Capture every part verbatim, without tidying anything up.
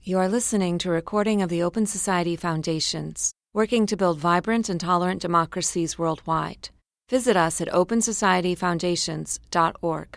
You are listening to a recording of the Open Society Foundations, working to build vibrant and tolerant democracies worldwide. Visit us at open society foundations dot org.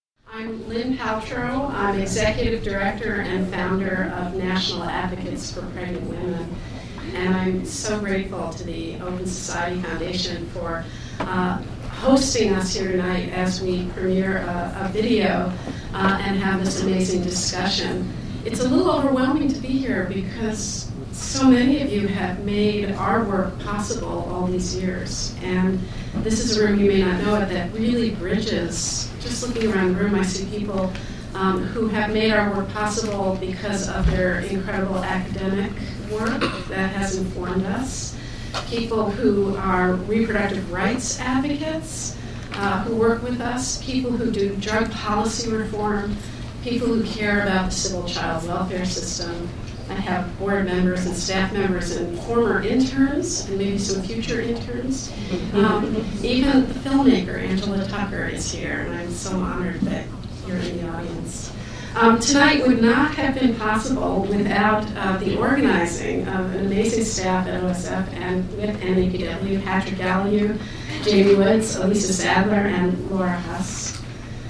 I'm Lynn Paltrow. I'm Executive Director and founder of National Advocates for Pregnant Women. And I'm so grateful to the Open Society Foundation for uh, hosting us here tonight as we premiere a, a video uh, and have this amazing discussion. It's a little overwhelming to be here because so many of you have made our work possible all these years. And this is a room, you may not know it, that really bridges. Just looking around the room, I see people um, who have made our work possible because of their incredible academic work that has informed us. People who are reproductive rights advocates uh, who work with us. People who do drug policy reform. People who care about the civil child welfare system. I have board members and staff members and former interns and maybe some future interns. Um, even the filmmaker, Angela Tucker, is here, and I'm so honored that you're in the audience. Um, tonight would not have been possible without uh, the organizing of an amazing staff at O S F and with N A P W, Patrick Gallagher, Jamie Woods, Elisa Sadler, and Laura Huss.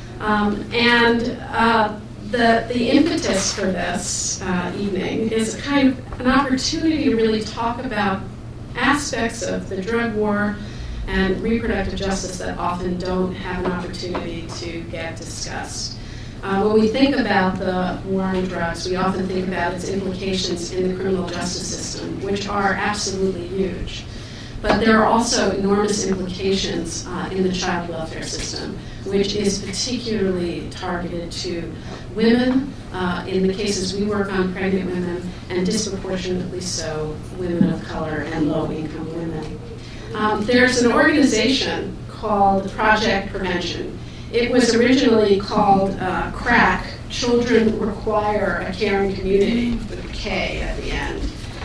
Um, and uh, the the impetus for this uh, evening is a kind of an opportunity to really talk about aspects of the drug war and reproductive justice that often don't have an opportunity to get discussed. Uh, when we think about the war on drugs, we often think about its implications in the criminal justice system, which are absolutely huge. But there are also enormous implications uh, in the child welfare system, which is particularly targeted to women, uh, in the cases we work on, pregnant women, and disproportionately so, women of color and low-income women. Um, there's an organization called Project Prevention. It was originally called uh, CRACK, Children Require a Caring Community, with a K at the end.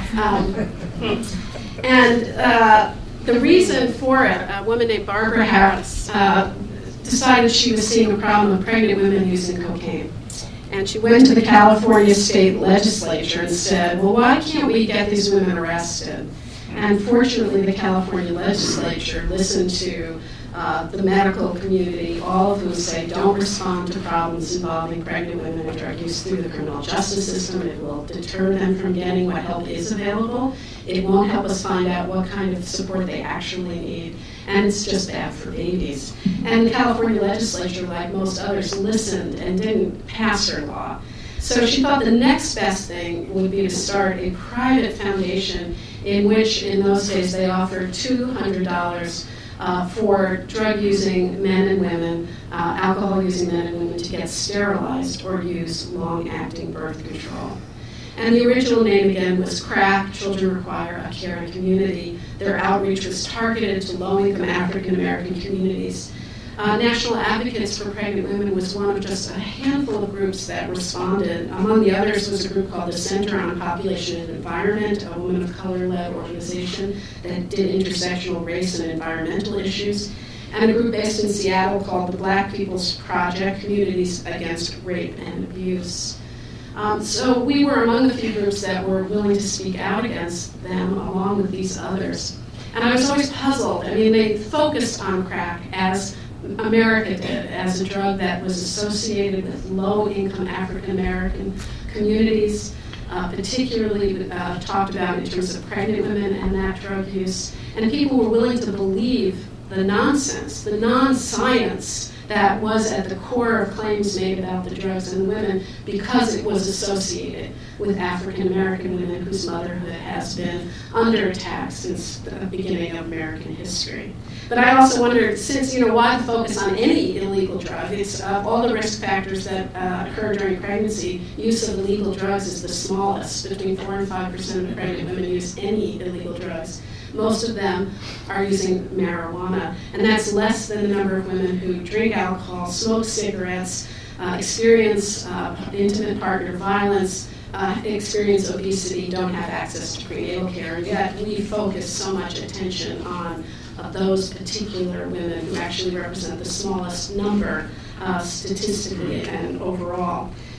Um, and uh, the reason for it, a woman named Barbara Harris uh, decided she was seeing a problem of pregnant women using cocaine. And she went to the California state legislature and said, well, why can't we get these women arrested? And fortunately, the California legislature listened to Uh, the medical community, all of whom say don't respond to problems involving pregnant women and drug use through the criminal justice system. It will deter them from getting what help is available. It won't help us find out what kind of support they actually need. And it's just bad for babies. And the California legislature, like most others, listened and didn't pass her law. So she thought the next best thing would be to start a private foundation in which, in those days, they offered two hundred dollars Uh, for drug-using men and women, uh, alcohol-using men and women to get sterilized or use long-acting birth control. And the original name, again, was CRACK, Children Require a Caring Community. Their outreach was targeted to low-income African-American communities. Uh, National Advocates for Pregnant Women was one of just a handful of groups that responded. Among the others was a group called the Center on Population and Environment, a women of color-led organization that did intersectional race and environmental issues, and a group based in Seattle called the Black People's Project, Communities Against Rape and Abuse. Um, so we were among the few groups that were willing to speak out against them, along with these others. And I was always puzzled. I mean, they focused on crack as America did, as a drug that was associated with low-income African-American communities, uh, particularly uh, talked about in terms of pregnant women and that drug use. And people were willing to believe the nonsense, the non-science that was at the core of claims made about the drugs and the women because it was associated with African-American women whose motherhood has been under attack since the beginning of American history. But I also wondered, since, you know, why the focus on any illegal drug? It's uh, all the risk factors that uh, occur during pregnancy. Use of illegal drugs is the smallest. Between four and five percent of pregnant women use any illegal drugs. Most of them are using marijuana, and that's less than the number of women who drink alcohol, smoke cigarettes, uh, experience uh, intimate partner violence, uh, experience obesity, don't have access to prenatal care, and yet we focus so much attention on uh, those particular women who actually represent the smallest number uh, statistically and overall.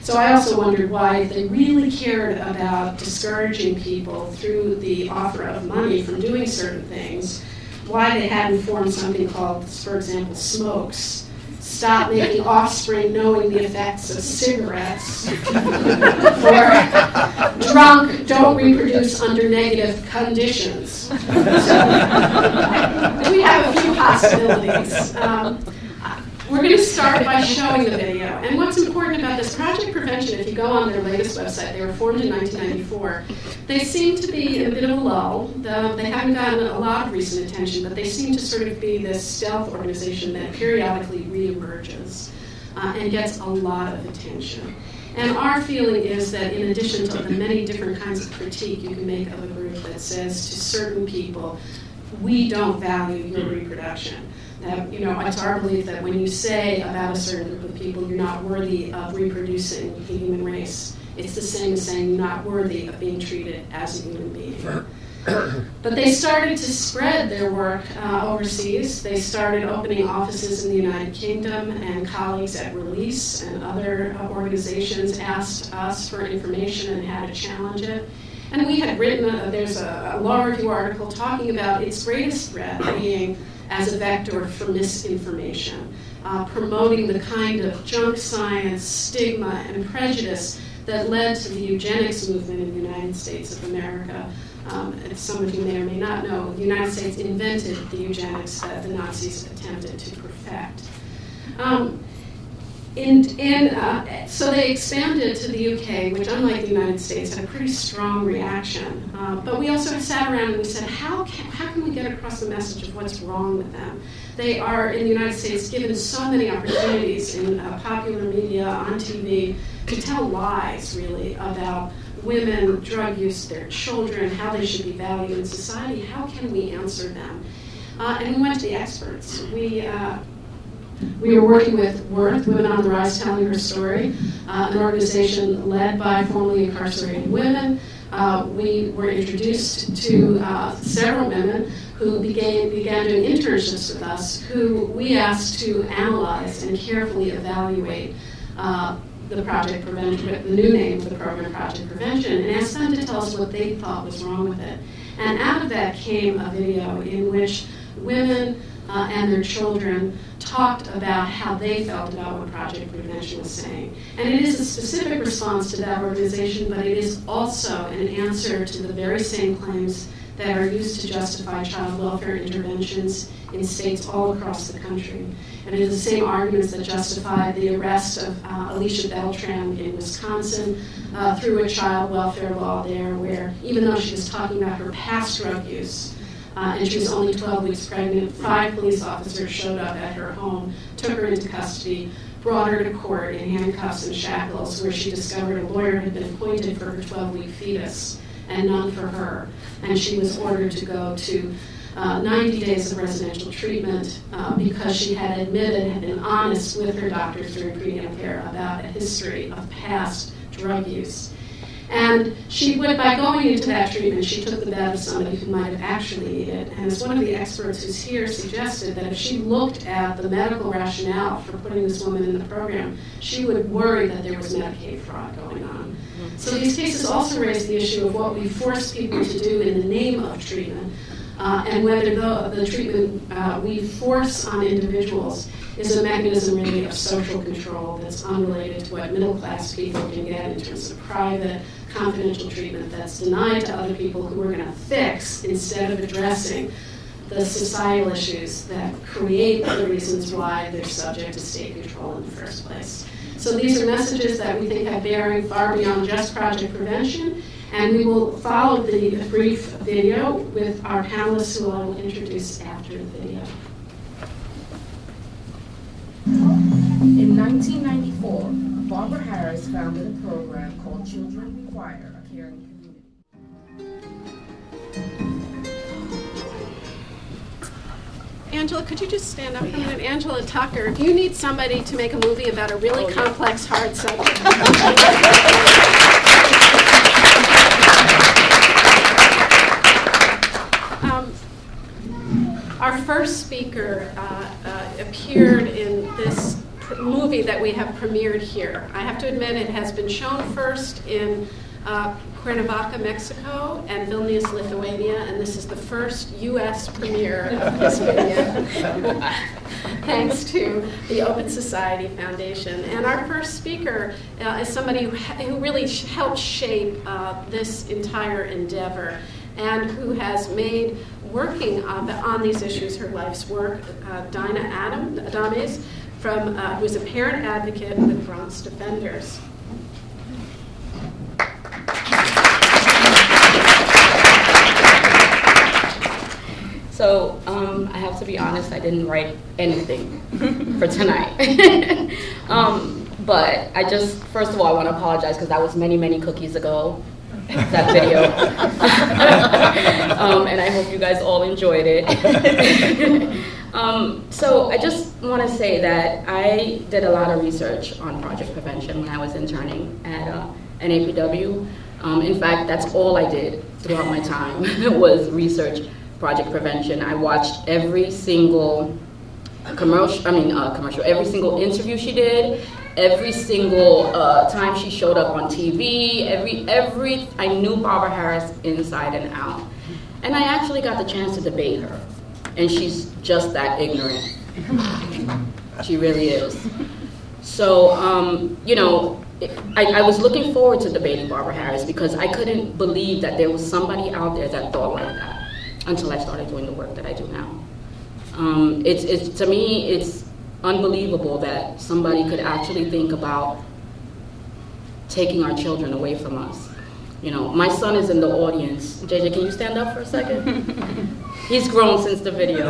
So I also wondered why, if they really cared about discouraging people through the offer of money from doing certain things, why they hadn't formed something called, for example, SMOKES. Stop making offspring knowing the effects of cigarettes. Or drunk, don't reproduce under negative conditions. So, we have a few possibilities. Um, We're going to start by showing the video. And what's important about this, Project Prevention, if you go on their latest website, they were formed in nineteen ninety-four, they seem to be in a bit of a lull. The, they haven't gotten a lot of recent attention, but they seem to sort of be this stealth organization that periodically reemerges uh, and gets a lot of attention. And our feeling is that in addition to the many different kinds of critique you can make of a group that says to certain people, we don't value your reproduction. That, you know, it's our belief that when you say about a certain group of people you're not worthy of reproducing the human race, it's the same as saying you're not worthy of being treated as a human being. But they started to spread their work uh, overseas. They started opening offices in the United Kingdom, and colleagues at Release and other uh, organizations asked us for information and how to challenge it. And we had written, a, there's a, a law review article talking about its greatest threat being as a vector for misinformation, uh, promoting the kind of junk science, stigma, and prejudice that led to the eugenics movement in the United States of America. Um, as some of you may or may not know, the United States invented the eugenics that the Nazis attempted to perfect. Um, In, in, uh, so they expanded to the U K, which, unlike the United States, had a pretty strong reaction. Uh, but we also sat around and we said, how can, how can we get across the message of what's wrong with them? They are, in the United States, given so many opportunities in uh, popular media, on T V, to tell lies, really, about women, drug use, their children, how they should be valued in society. How can we answer them? Uh, and we went to the experts. We... Uh, We were working with Worth, Women on the Rise, Telling Her Story, uh, an organization led by formerly incarcerated women. Uh, we were introduced to uh, several women who began, began doing internships with us, who we asked to analyze and carefully evaluate uh, the Project Prevention, the new name of the program, Project Prevention, and asked them to tell us what they thought was wrong with it. And out of that came a video in which women uh, and their children talked about how they felt about what Project Prevention was saying. And it is a specific response to that organization, but it is also an answer to the very same claims that are used to justify child welfare interventions in states all across the country. And it is the same arguments that justify the arrest of uh, Alicia Beltran in Wisconsin uh, through a child welfare law there, where even though she was talking about her past drug use, Uh, and she was only twelve weeks pregnant, five police officers showed up at her home, took her into custody, brought her to court in handcuffs and shackles, where she discovered a lawyer had been appointed for her twelve-week fetus and none for her. And she was ordered to go to uh, ninety days of residential treatment uh, because she had admitted, had been honest with her doctors during prenatal care about a history of past drug use. And she would, by going into that treatment, she took the bet of somebody who might have actually needed it. And as one of the experts who's here suggested, that if she looked at the medical rationale for putting this woman in the program, she would worry that there was Medicaid fraud going on. So these cases also raise the issue of what we force people to do in the name of treatment, uh, and whether the, the treatment uh, we force on individuals is a mechanism really of social control that's unrelated to what middle-class people can get in terms of private, confidential treatment that's denied to other people who we're going to fix instead of addressing the societal issues that create the reasons why they're subject to state control in the first place. So these are messages that we think have bearing far beyond just Project Prevention, and we will follow the brief video with our panelists who I will introduce after the video. In nineteen ninety-four, Barbara Harris founded a program called Children Require a Caring Community. Angela, could you just stand up for a minute? Angela Tucker, if you need somebody to make a movie about a really oh, complex, yeah. hard subject. um, our first speaker uh, uh, appeared in this pr- movie that we have premiered here. I have to admit it has been shown first in uh, Cuernavaca, Mexico, and Vilnius, Lithuania, and this is the first U S premiere of this video, thanks to the Open Society Foundation. And our first speaker uh, is somebody who, ha- who really sh- helped shape uh, this entire endeavor, and who has made working on, the, on these issues her life's work. uh, Dinah Adam, Adames, from, uh, who is a parent advocate with Bronx Defenders. So um, I have to be honest, I didn't write anything for tonight. um, but I just, first of all, I want to apologize because that was many, many cookies ago, that video. um, and I hope you guys all enjoyed it. um, so I just want to say that I did a lot of research on project prevention when I was interning at uh, N A P W. Um, in fact, that's all I did throughout my time was research project prevention. I watched every single commercial, I mean uh, commercial, every single interview she did, every single uh, time she showed up on T V, every, every, I knew Barbara Harris inside and out. And I actually got the chance to debate her. And she's just that ignorant. She really is. So, um, you know, I, I was looking forward to debating Barbara Harris because I couldn't believe that there was somebody out there that thought like that until I started doing the work that I do now. Um, it's, it's, to me, it's unbelievable that somebody could actually think about taking our children away from us. You know, my son is in the audience. J J, can you stand up for a second? He's grown since the video.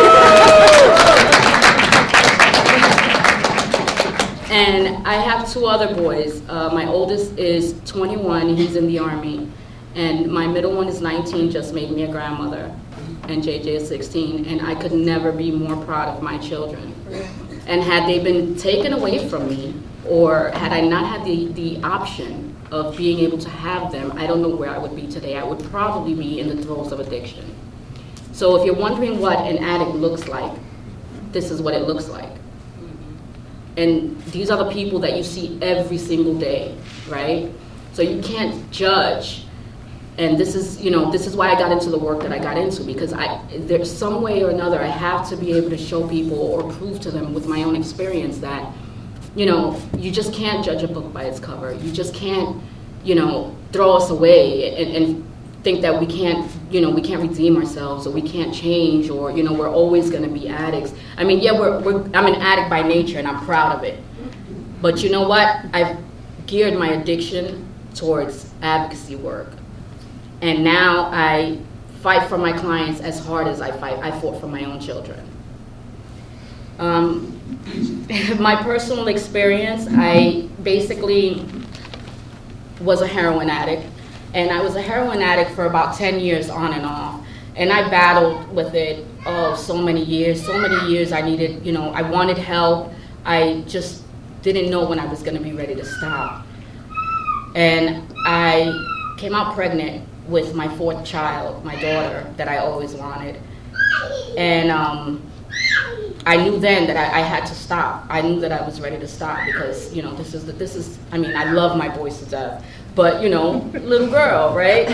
And I have two other boys. Uh, my oldest is twenty-one, he's in the Army. And my middle one is nineteen, just made me a grandmother. And J J is sixteen, and I could never be more proud of my children. And had they been taken away from me, or had I not had the, the option of being able to have them, I don't know where I would be today. I would probably be in the throes of addiction. So if you're wondering what an addict looks like, this is what it looks like. And these are the people that you see every single day, right? So you can't judge. And this is, you know, this is why I got into the work that I got into, because I, there's some way or another I have to be able to show people or prove to them with my own experience that, you know, you just can't judge a book by its cover. You just can't, you know, throw us away and, and think that we can't, you know, we can't redeem ourselves or we can't change or, you know, we're always going to be addicts. I mean, yeah, we're, we're, I'm an addict by nature and I'm proud of it. But you know what? I've geared my addiction towards advocacy work. And now I fight for my clients as hard as I fight. I fought for my own children. Um, my personal experience, I basically was a heroin addict. And I was a heroin addict for about ten years on and off. And I battled with it, oh, so many years, so many years I needed, you know, I wanted help. I just didn't know when I was gonna be ready to stop. And I came out pregnant with my fourth child, my daughter, that I always wanted. And um, I knew then that I, I had to stop. I knew that I was ready to stop because, you know, this is, the, this is, I mean, I love my boys to death, but, you know, little girl, right?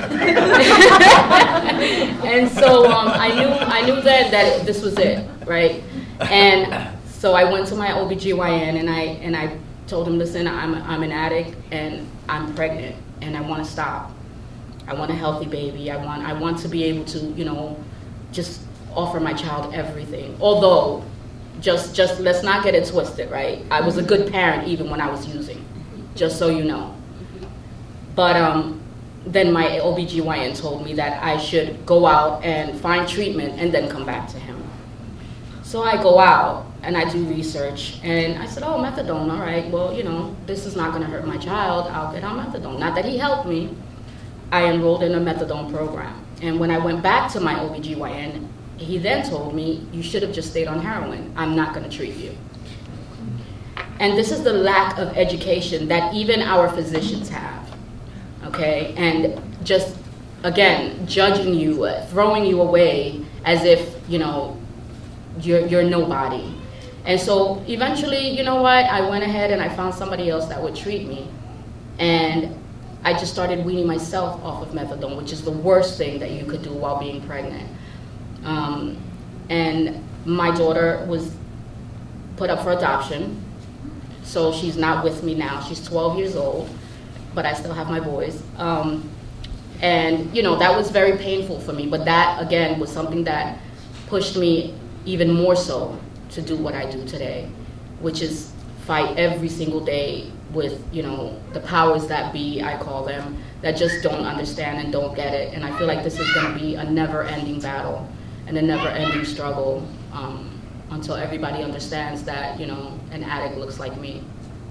And so um, I knew I knew then that this was it, right? And so I went to my O B G Y N and I and I told him, listen, I'm I'm an addict and I'm pregnant and I want to stop. I want a healthy baby. I want I want to be able to, you know, just offer my child everything. Although, just just let's not get it twisted, right? I was a good parent even when I was using, just so you know. But um, then my O B G Y N told me that I should go out and find treatment and then come back to him. So I go out and I do research and I said, oh, methadone, all right, well, you know, this is not gonna hurt my child, I'll get on methadone. Not that he helped me. I enrolled in a methadone program. And when I went back to my O B G Y N, he then told me, you should have just stayed on heroin. I'm not gonna treat you. And this is the lack of education that even our physicians have, okay? And just, again, judging you, uh, throwing you away as if, you know, you're, you're nobody. And so eventually, you know what, I went ahead and I found somebody else that would treat me. And I just started weaning myself off of methadone, which is the worst thing that you could do while being pregnant. Um, and my daughter was put up for adoption. So she's not with me now. She's twelve years old, but I still have my boys. Um, and, you know, that was very painful for me. But that, again, was something that pushed me even more so to do what I do today, which is fight every single day with, you know, the powers that be, I call them, that just don't understand and don't get it. And I feel like this is going to be a never-ending battle and a never-ending struggle um, until everybody understands that, you know, an addict looks like me.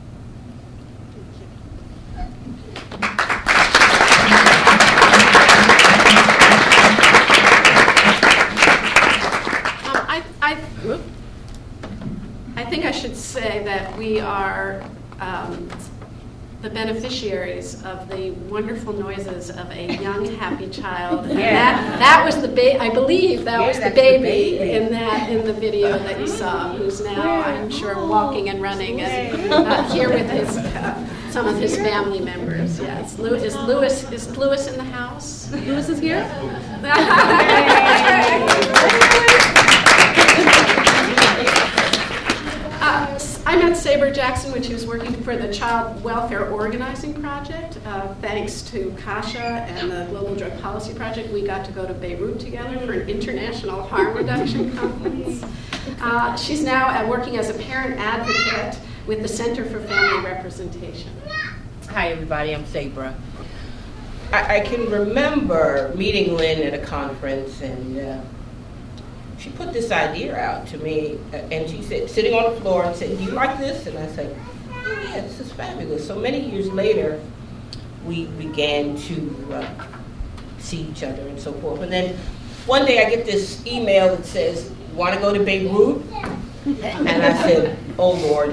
I, I, I think I should say that we are um, the beneficiaries of the wonderful noises of a young, happy child. And Yeah. that, that was the baby, I believe that Yeah, was the that's the baby, baby. in that in the video that you saw, who's now, I'm sure, walking and running and uh, here with his uh, some of his family members. Yes, Lew- is Lewis is Lewis in the house? Lewis is here. Uh, I met Sabre Jackson when she was working for the Child Welfare Organizing Project. Uh, thanks to Kasha and the Global Drug Policy Project, we got to go to Beirut together for an international harm reduction conference. Uh, she's now uh, working as a parent advocate with the Center for Family Representation. Hi, everybody. I'm Sabra. I, I can remember meeting Lynn at a conference, and uh, she put this idea out to me, uh, and she said, sitting on the floor, and said, "Do you like this?" And I said, "Oh, yeah, this is fabulous." So many years later, we began to uh, see each other and so forth. And then one day I get this email that says, "Want to go to Beirut?" And I said, "Oh, Lord."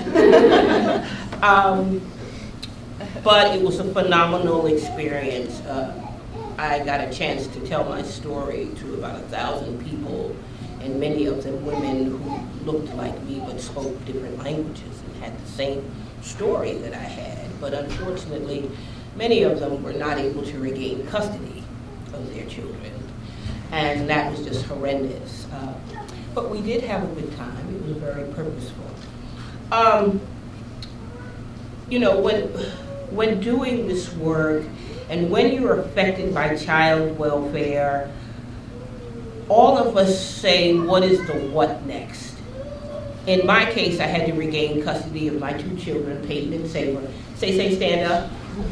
um, but it was a phenomenal experience. Uh, I got a chance to tell my story to about a thousand people, and many of them women who looked like me but spoke different languages and had the same story that I had. But unfortunately, many of them were not able to regain custody of their children, and that was just horrendous. Uh, but we did have a good time. It was very purposeful. Um, you know, when when doing this work, and when you're affected by child welfare, all of us say, what is the what next? In my case, I had to regain custody of my two children, Peyton and Sabre. Say, say, stand up.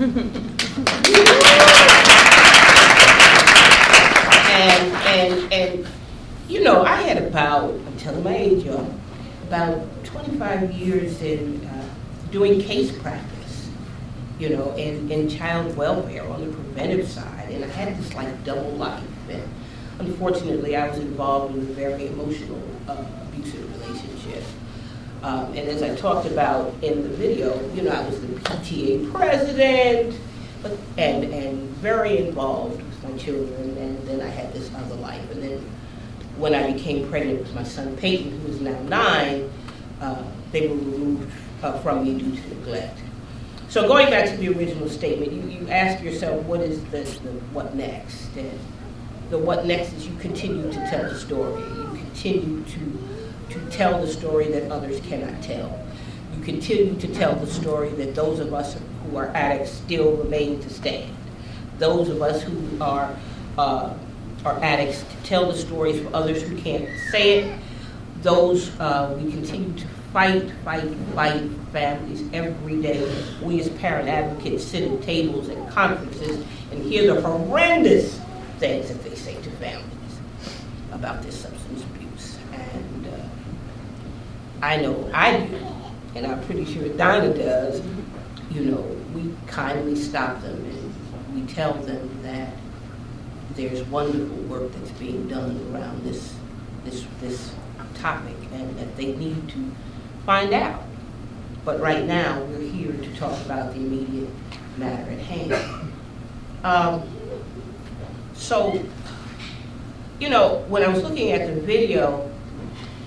and, and, and, you know, I had about, I'm telling my age, y'all, about twenty-five years in uh, doing case practice. You know, in, in child welfare on the preventive side, and I had this like double life. And unfortunately, I was involved in a very emotional, uh, abusive relationship. Um, and as I talked about in the video, you know, I was the P T A president, but and and very involved with my children. And then I had this other life. And then when I became pregnant with my son Peyton, who is now nine, uh, they were removed uh, from me due to neglect. So going back to the original statement, you, you ask yourself, what is the, the what next? And the what next is you continue to tell the story. You continue to, to tell the story that others cannot tell. You continue to tell the story that those of us who are addicts still remain to stand. Those of us who are, uh, are addicts to tell the stories for others who can't say it. Those, uh, we continue to fight, fight, fight families every day. We as parent advocates sit at tables and conferences and hear the horrendous things that they say to families about this substance abuse. And uh, I know I do, and I'm pretty sure Dinah does. You know, we kindly stop them and we tell them that there's wonderful work that's being done around this, this, this topic, and that they need to find out. But right now, we're here to talk about the immediate matter at hand. Um, so, you know, when I was looking at the video,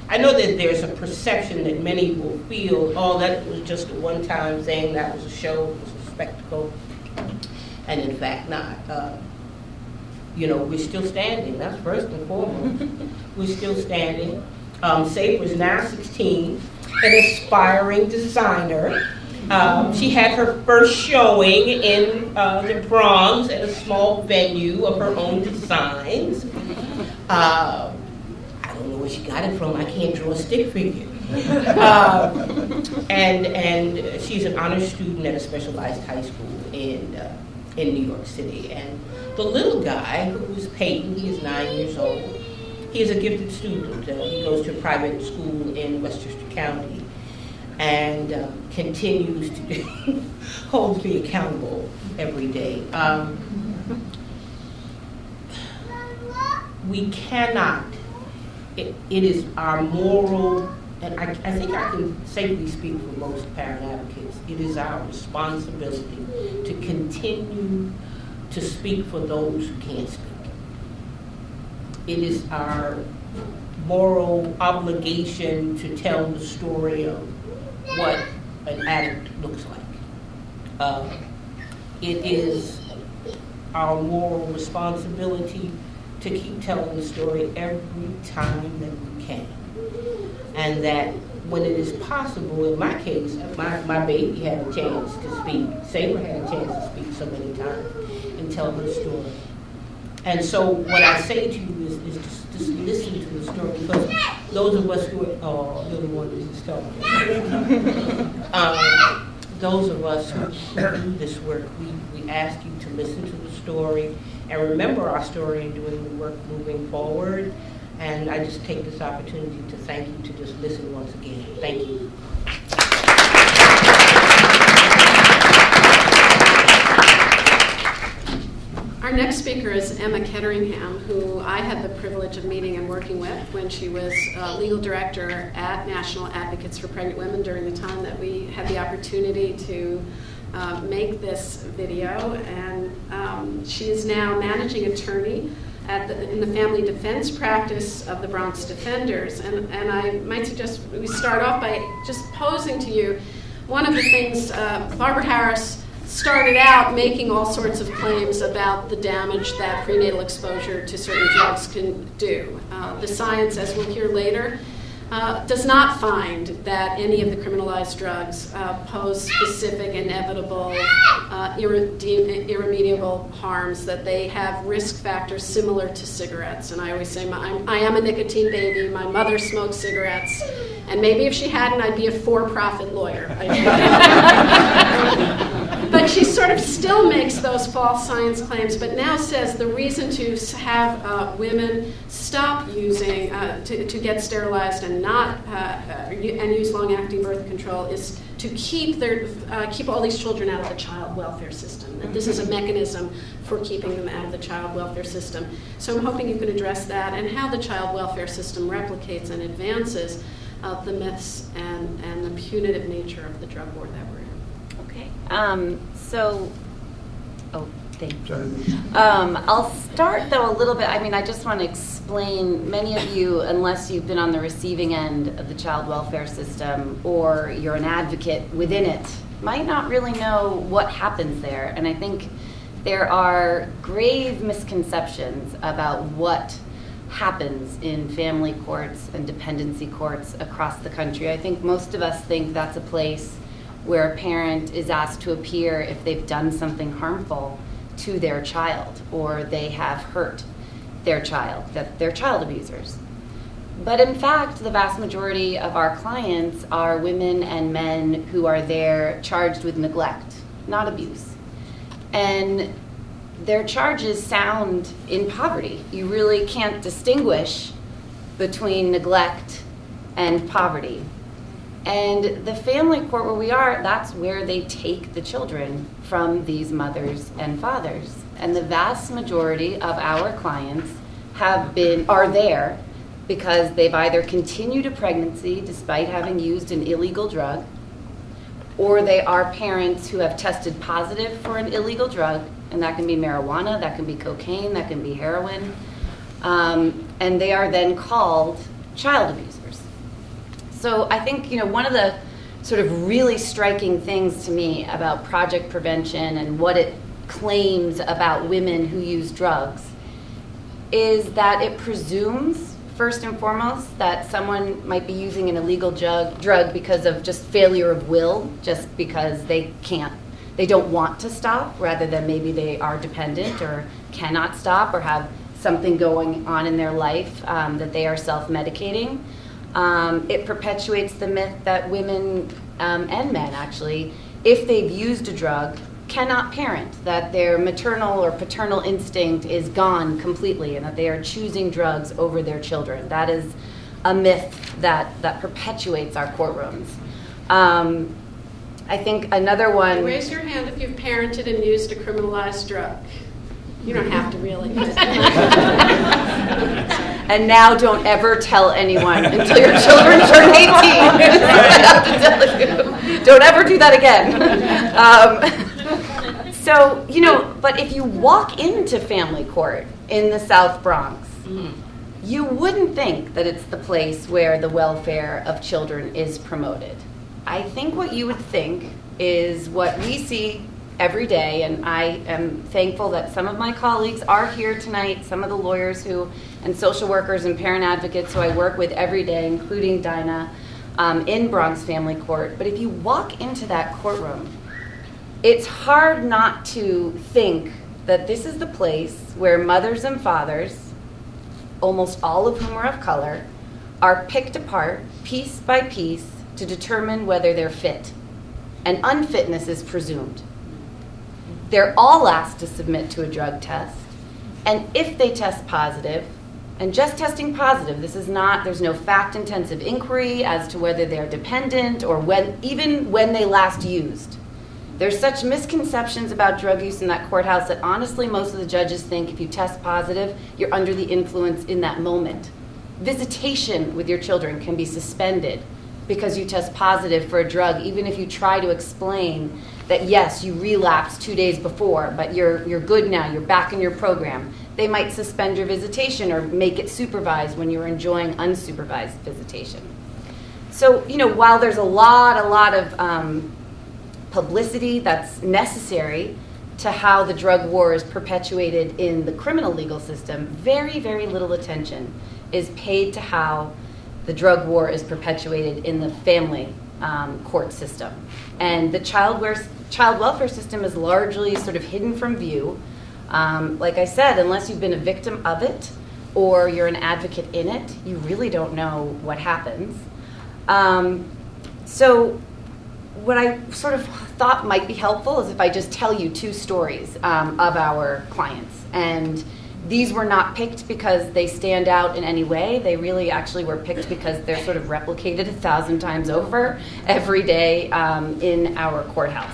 I know that there's a perception that many will feel, oh, that was just a one-time thing, that was a show, it was a spectacle, and in fact not. Uh, you know, we're still standing, that's first and foremost. We're still standing. Um, Sabre is now sixteen, an aspiring designer. Um, she had her first showing in uh, the Bronx at a small venue of her own designs. Uh, I don't know where she got it from. I can't draw a stick figure. Uh, and and she's an honor student at a specialized high school in uh, in New York City. And the little guy, who is Peyton, he is nine years old. He is a gifted student. Uh, he goes to a private school in Westchester County and uh, continues to hold me accountable every day. Um, we cannot, it, it is our moral, and I, I think I can safely speak for most parent advocates, it is our responsibility to continue to speak for those who can't speak. It is our moral obligation to tell the story of what an addict looks like. Uh, it is our moral responsibility to keep telling the story every time that we can. And that when it is possible, in my case, my, my baby had a chance to speak. Sabre had a chance to speak so many times and tell her story. And so what I say to you is, is just, just listen to the story, because those of us who are, oh, you're the one who's telling me. um, those of us who, who do this work, we, we ask you to listen to the story and remember our story in doing the work moving forward. And I just take this opportunity to thank you, to just listen once again. Thank you. Our next speaker is Emma Ketteringham, who I had the privilege of meeting and working with when she was uh, legal director at National Advocates for Pregnant Women during the time that we had the opportunity to uh, make this video. And um, she is now managing attorney at the, in the family defense practice of the Bronx Defenders. And, and I might suggest we start off by just posing to you one of the things uh, Barbara Harris started out making all sorts of claims about the damage that prenatal exposure to certain drugs can do. Uh, the science, as we'll hear later, uh, does not find that any of the criminalized drugs uh, pose specific, inevitable, uh, irrede- irremediable harms, that they have risk factors similar to cigarettes. And I always say, my, I'm, I am a nicotine baby. My mother smoked cigarettes. And maybe if she hadn't, I'd be a for-profit lawyer. But she sort of still makes those false science claims, but now says the reason to have uh, women stop using, uh, to, to get sterilized and not, uh, uh, and use long-acting birth control is to keep their, uh, keep all these children out of the child welfare system. That this is a mechanism for keeping them out of the child welfare system. So I'm hoping you can address that and how the child welfare system replicates and advances uh, the myths and, and the punitive nature of the drug war that we're in. Okay. Um, so, oh, thank you. Um, I'll start, though, a little bit. I mean, I just want to explain, many of you, unless you've been on the receiving end of the child welfare system or you're an advocate within it, might not really know what happens there. And I think there are grave misconceptions about what happens in family courts and dependency courts across the country. I think most of us think that's a place where a parent is asked to appear if they've done something harmful to their child or they have hurt their child, that they're child abusers. But in fact, the vast majority of our clients are women and men who are there charged with neglect, not abuse. And their charges sound in poverty. You really can't distinguish between neglect and poverty. And the family court where we are, that's where they take the children from these mothers and fathers. And the vast majority of our clients have been, are there because they've either continued a pregnancy despite having used an illegal drug, or they are parents who have tested positive for an illegal drug, and that can be marijuana, that can be cocaine, that can be heroin, um, and they are then called child abusers. So I think, you know, one of the sort of really striking things to me about Project Prevention and what it claims about women who use drugs is that it presumes, first and foremost, that someone might be using an illegal drug, drug because of just failure of will, just because they can't, they don't want to stop, rather than maybe they are dependent or cannot stop or have something going on in their life um, that they are self-medicating. Um, it perpetuates the myth that women um, and men, actually, if they've used a drug, cannot parent, that their maternal or paternal instinct is gone completely and that they are choosing drugs over their children. That is a myth that, that perpetuates our courtrooms. Um, I think another one... Raise your hand if you've parented and used a criminalized drug. You don't have to really. And now don't ever tell anyone until your children turn eighteen. I have to tell you. Don't ever do that again. Um, so, you know, but if you walk into family court in the South Bronx, mm. you wouldn't think that it's the place where the welfare of children is promoted. I think what you would think is what we see every day, and I am thankful that some of my colleagues are here tonight, some of the lawyers who, and social workers and parent advocates who I work with every day, including Dinah, um, in Bronx Family Court. But if you walk into that courtroom, it's hard not to think that this is the place where mothers and fathers, almost all of whom are of color, are picked apart piece by piece to determine whether they're fit. And unfitness is presumed. They're all asked to submit to a drug test, and if they test positive, and just testing positive, this is not, there's no fact-intensive inquiry as to whether they're dependent or when, even when they last used. There's such misconceptions about drug use in that courthouse that honestly most of the judges think if you test positive, you're under the influence in that moment. Visitation with your children can be suspended because you test positive for a drug, even if you try to explain that yes, you relapsed two days before, but you're you're good now, you're back in your program. They might suspend your visitation or make it supervised when you're enjoying unsupervised visitation. So, you know, while there's a lot, a lot of um, publicity that's necessary to how the drug war is perpetuated in the criminal legal system, very, very little attention is paid to how the drug war is perpetuated in the family um, court system. And the child, ware, child welfare system is largely sort of hidden from view. Um, like I said, unless you've been a victim of it or you're an advocate in it, you really don't know what happens. Um, so what I sort of thought might be helpful is if I just tell you two stories um, of our clients. And these were not picked because they stand out in any way. They really actually were picked because they're sort of replicated a thousand times over every day um, in our courthouse.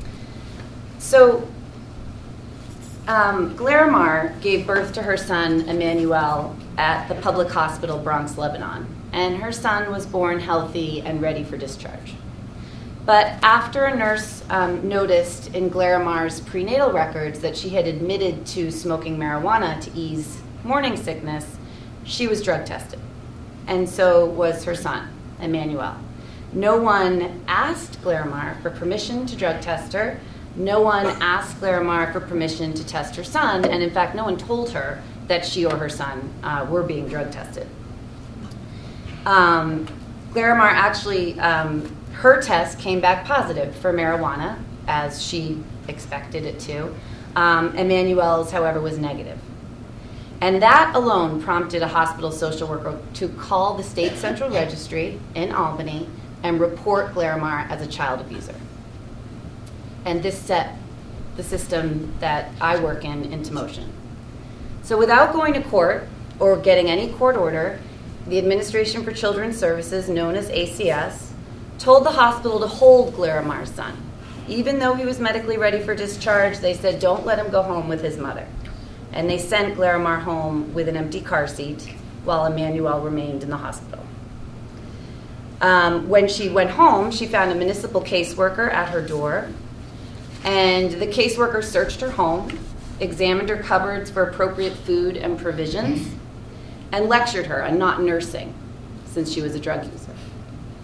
So um, Glarimar gave birth to her son, Emmanuel, at the public hospital, Bronx, Lebanon. And her son was born healthy and ready for discharge. But after a nurse um, noticed in Glarimar's prenatal records that she had admitted to smoking marijuana to ease morning sickness, she was drug tested. And so was her son, Emmanuel. No one asked Glarimar for permission to drug test her. No one asked Glarimar for permission to test her son. And in fact, no one told her that she or her son uh, were being drug tested. Um, Glarimar actually... Um, Her test came back positive for marijuana, as she expected it to. Um, Emmanuel's, however, was negative. And that alone prompted a hospital social worker to call the state central registry in Albany and report Glarimar as a child abuser. And this set the system that I work in into motion. So without going to court or getting any court order, the Administration for Children's Services, known as A C S, told the hospital to hold Glarimar's son. Even though he was medically ready for discharge, they said don't let him go home with his mother. And they sent Glarimar home with an empty car seat while Emmanuel remained in the hospital. Um, when she went home, she found a municipal caseworker at her door, and the caseworker searched her home, examined her cupboards for appropriate food and provisions, and lectured her on not nursing since she was a drug user.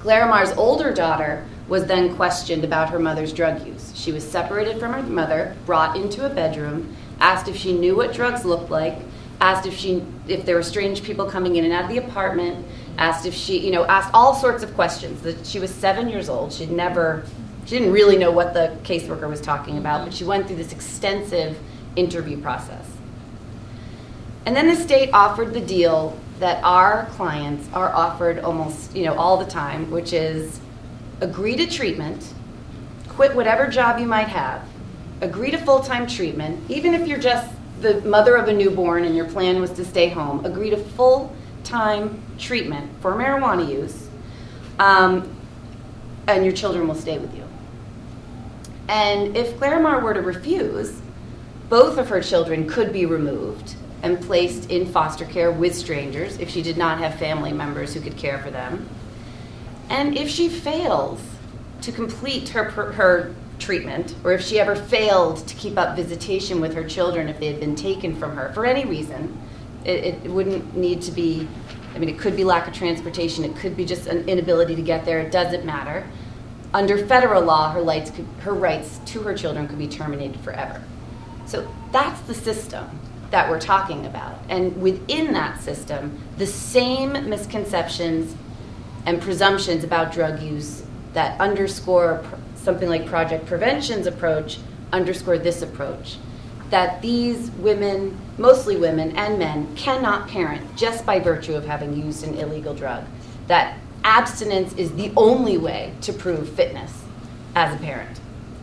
Glaramar's older daughter was then questioned about her mother's drug use. She was separated from her mother, brought into a bedroom, asked if she knew what drugs looked like, asked if she if there were strange people coming in and out of the apartment, asked if she, you know, asked all sorts of questions. That she was seven years old. She'd never, she didn't really know what the caseworker was talking about, but she went through this extensive interview process. And then the state offered the deal that our clients are offered almost, you know, all the time, which is agree to treatment, quit whatever job you might have, agree to full-time treatment, even if you're just the mother of a newborn and your plan was to stay home, agree to full-time treatment for marijuana use, um, and your children will stay with you. And if Glaramar were to refuse, both of her children could be removed and placed in foster care with strangers if she did not have family members who could care for them. And if she fails to complete her her treatment, or if she ever failed to keep up visitation with her children if they had been taken from her for any reason, it, it wouldn't need to be, I mean, it could be lack of transportation, it could be just an inability to get there, it doesn't matter. Under federal law, her rights, could, her rights to her children could be terminated forever. So that's the system that we're talking about. And within that system, the same misconceptions and presumptions about drug use that underscore something like Project Prevention's approach underscore this approach. That these women, mostly women and men, cannot parent just by virtue of having used an illegal drug. That abstinence is the only way to prove fitness as a parent.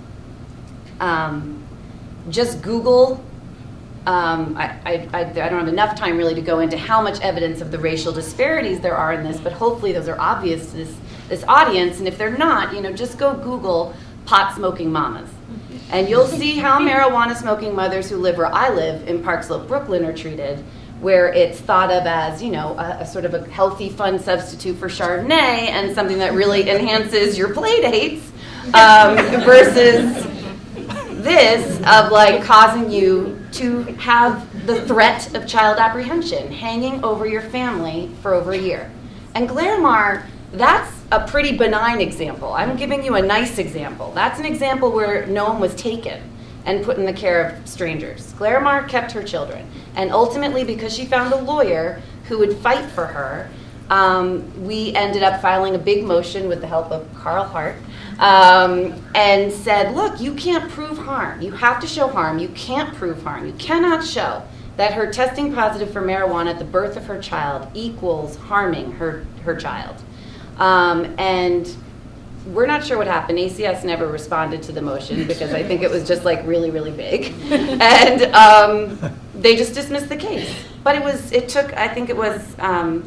Um, just Google. Um, I, I, I, I don't have enough time really to go into how much evidence of the racial disparities there are in this, but hopefully those are obvious to this, this audience. And if they're not, you know, just go Google pot smoking mamas. And you'll see how marijuana smoking mothers who live where I live in Park Slope, Brooklyn are treated, where it's thought of as, you know, a, a sort of a healthy, fun substitute for Chardonnay and something that really enhances your play dates um, versus this of like causing you to have the threat of child apprehension hanging over your family for over a year. And Glaramar, that's a pretty benign example. I'm giving you a nice example. That's an example where no one was taken and put in the care of strangers. Glaramar kept her children. And ultimately, because she found a lawyer who would fight for her, um, we ended up filing a big motion with the help of Carl Hart um, and said, look, you can't prove harm. You have to show harm. You can't prove harm. You cannot show that her testing positive for marijuana at the birth of her child equals harming her, her child. Um, and we're not sure what happened. A C S never responded to the motion because I think it was just like really, really big. And um, they just dismissed the case. But it was, it took, I think it was, um,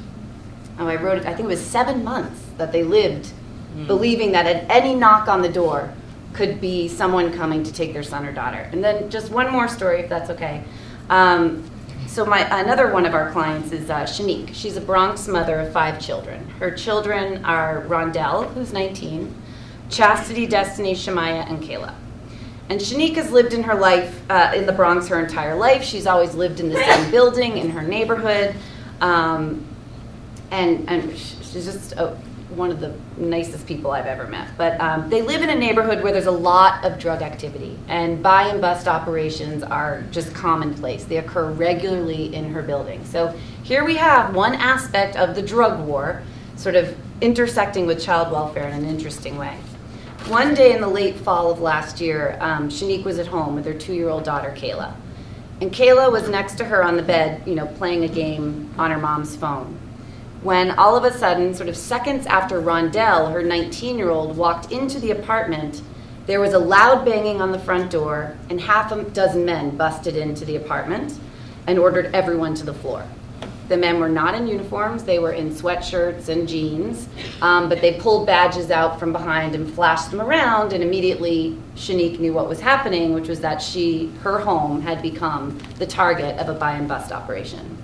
oh, I wrote it, I think it was seven months that they lived mm. believing that at any knock on the door could be someone coming to take their son or daughter. And then just one more story, if that's okay. Um, So my another one of our clients is uh, Shanique. She's a Bronx mother of five children. Her children are Rondell, who's nineteen, Chastity, Destiny, Shemaya, and Kayla. And Shanique has lived in her life, uh, in the Bronx her entire life. She's always lived in the same building, in her neighborhood. Um, and, and she's just a, one of the nicest people I've ever met. But um, they live in a neighborhood where there's a lot of drug activity, and buy and bust operations are just commonplace. They occur regularly in her building. So here we have one aspect of the drug war sort of intersecting with child welfare in an interesting way. One day in the late fall of last year, um, Shanique was at home with her two-year-old daughter, Kayla. And Kayla was next to her on the bed, you know, playing a game on her mom's phone, when all of a sudden, sort of seconds after Rondell, her nineteen-year-old, walked into the apartment, there was a loud banging on the front door, and half a dozen men busted into the apartment and ordered everyone to the floor. The men were not in uniforms, they were in sweatshirts and jeans, um, but they pulled badges out from behind and flashed them around, and immediately Shanique knew what was happening, which was that she, her home, had become the target of a buy and bust operation.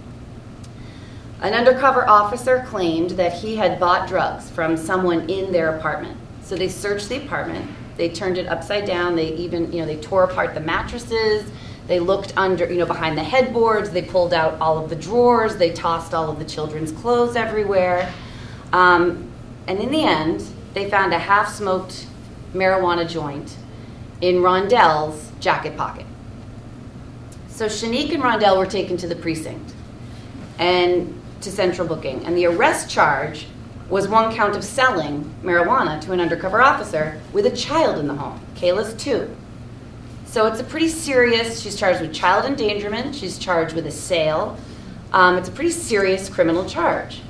An undercover officer claimed that he had bought drugs from someone in their apartment. So they searched the apartment, they turned it upside down, they even, you know, they tore apart the mattresses, they looked under, you know, behind the headboards, they pulled out all of the drawers, they tossed all of the children's clothes everywhere. Um, And in the end, they found a half-smoked marijuana joint in Rondell's jacket pocket. So Shanique and Rondell were taken to the precinct and to central booking. And the arrest charge was one count of selling marijuana to an undercover officer with a child in the home. Kayla's two. So it's a pretty serious, she's charged with child endangerment, she's charged with a sale. Um, it's a pretty serious criminal charge.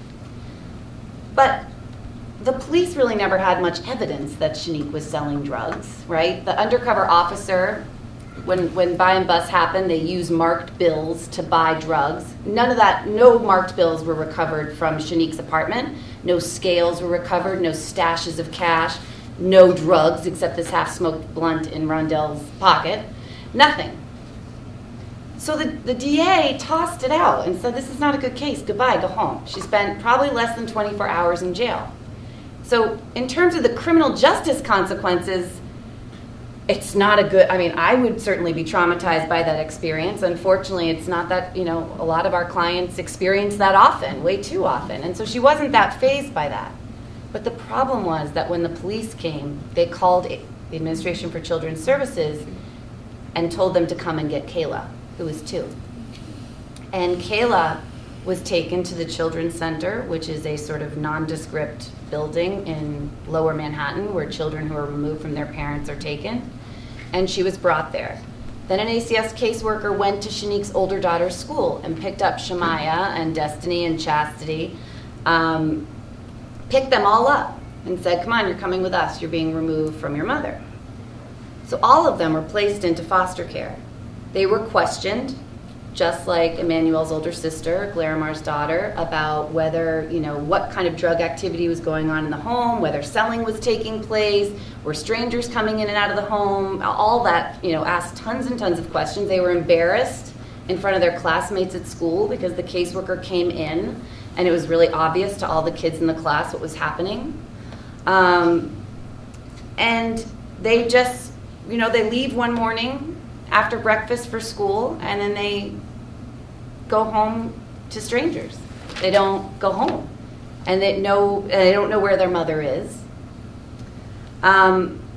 But the police really never had much evidence that Shanique was selling drugs, right? The undercover officer, when, when buy and bust happened, they used marked bills to buy drugs. None of that, no marked bills were recovered from Shanique's apartment. No scales were recovered, no stashes of cash, no drugs except this half-smoked blunt in Rondell's pocket. Nothing. So the, the D A tossed it out and said, this is not a good case. Goodbye, go home. She spent probably less than twenty-four hours in jail. So in terms of the criminal justice consequences, it's not a good, I mean, I would certainly be traumatized by that experience. Unfortunately, it's not that, you know, a lot of our clients experience that often, way too often. And so she wasn't that fazed by that. But the problem was that when the police came, they called the Administration for Children's Services and told them to come and get Kayla, who was two. And Kayla was taken to the Children's Center, which is a sort of nondescript building in Lower Manhattan where children who are removed from their parents are taken. And she was brought there. Then an A C S caseworker went to Shanique's older daughter's school and picked up Shamaya and Destiny and Chastity, um, picked them all up and said, come on, you're coming with us. You're being removed from your mother. So all of them were placed into foster care. They were questioned, just like Emmanuel's older sister, Glarimar's daughter, about whether, you know, what kind of drug activity was going on in the home, whether selling was taking place, were strangers coming in and out of the home, all that, you know, asked tons and tons of questions. They were embarrassed in front of their classmates at school because the caseworker came in and it was really obvious to all the kids in the class what was happening. Um, and they just, you know, they leave one morning after breakfast for school, and then they go home to strangers. They don't go home, and they know they don't know where their mother is. Um,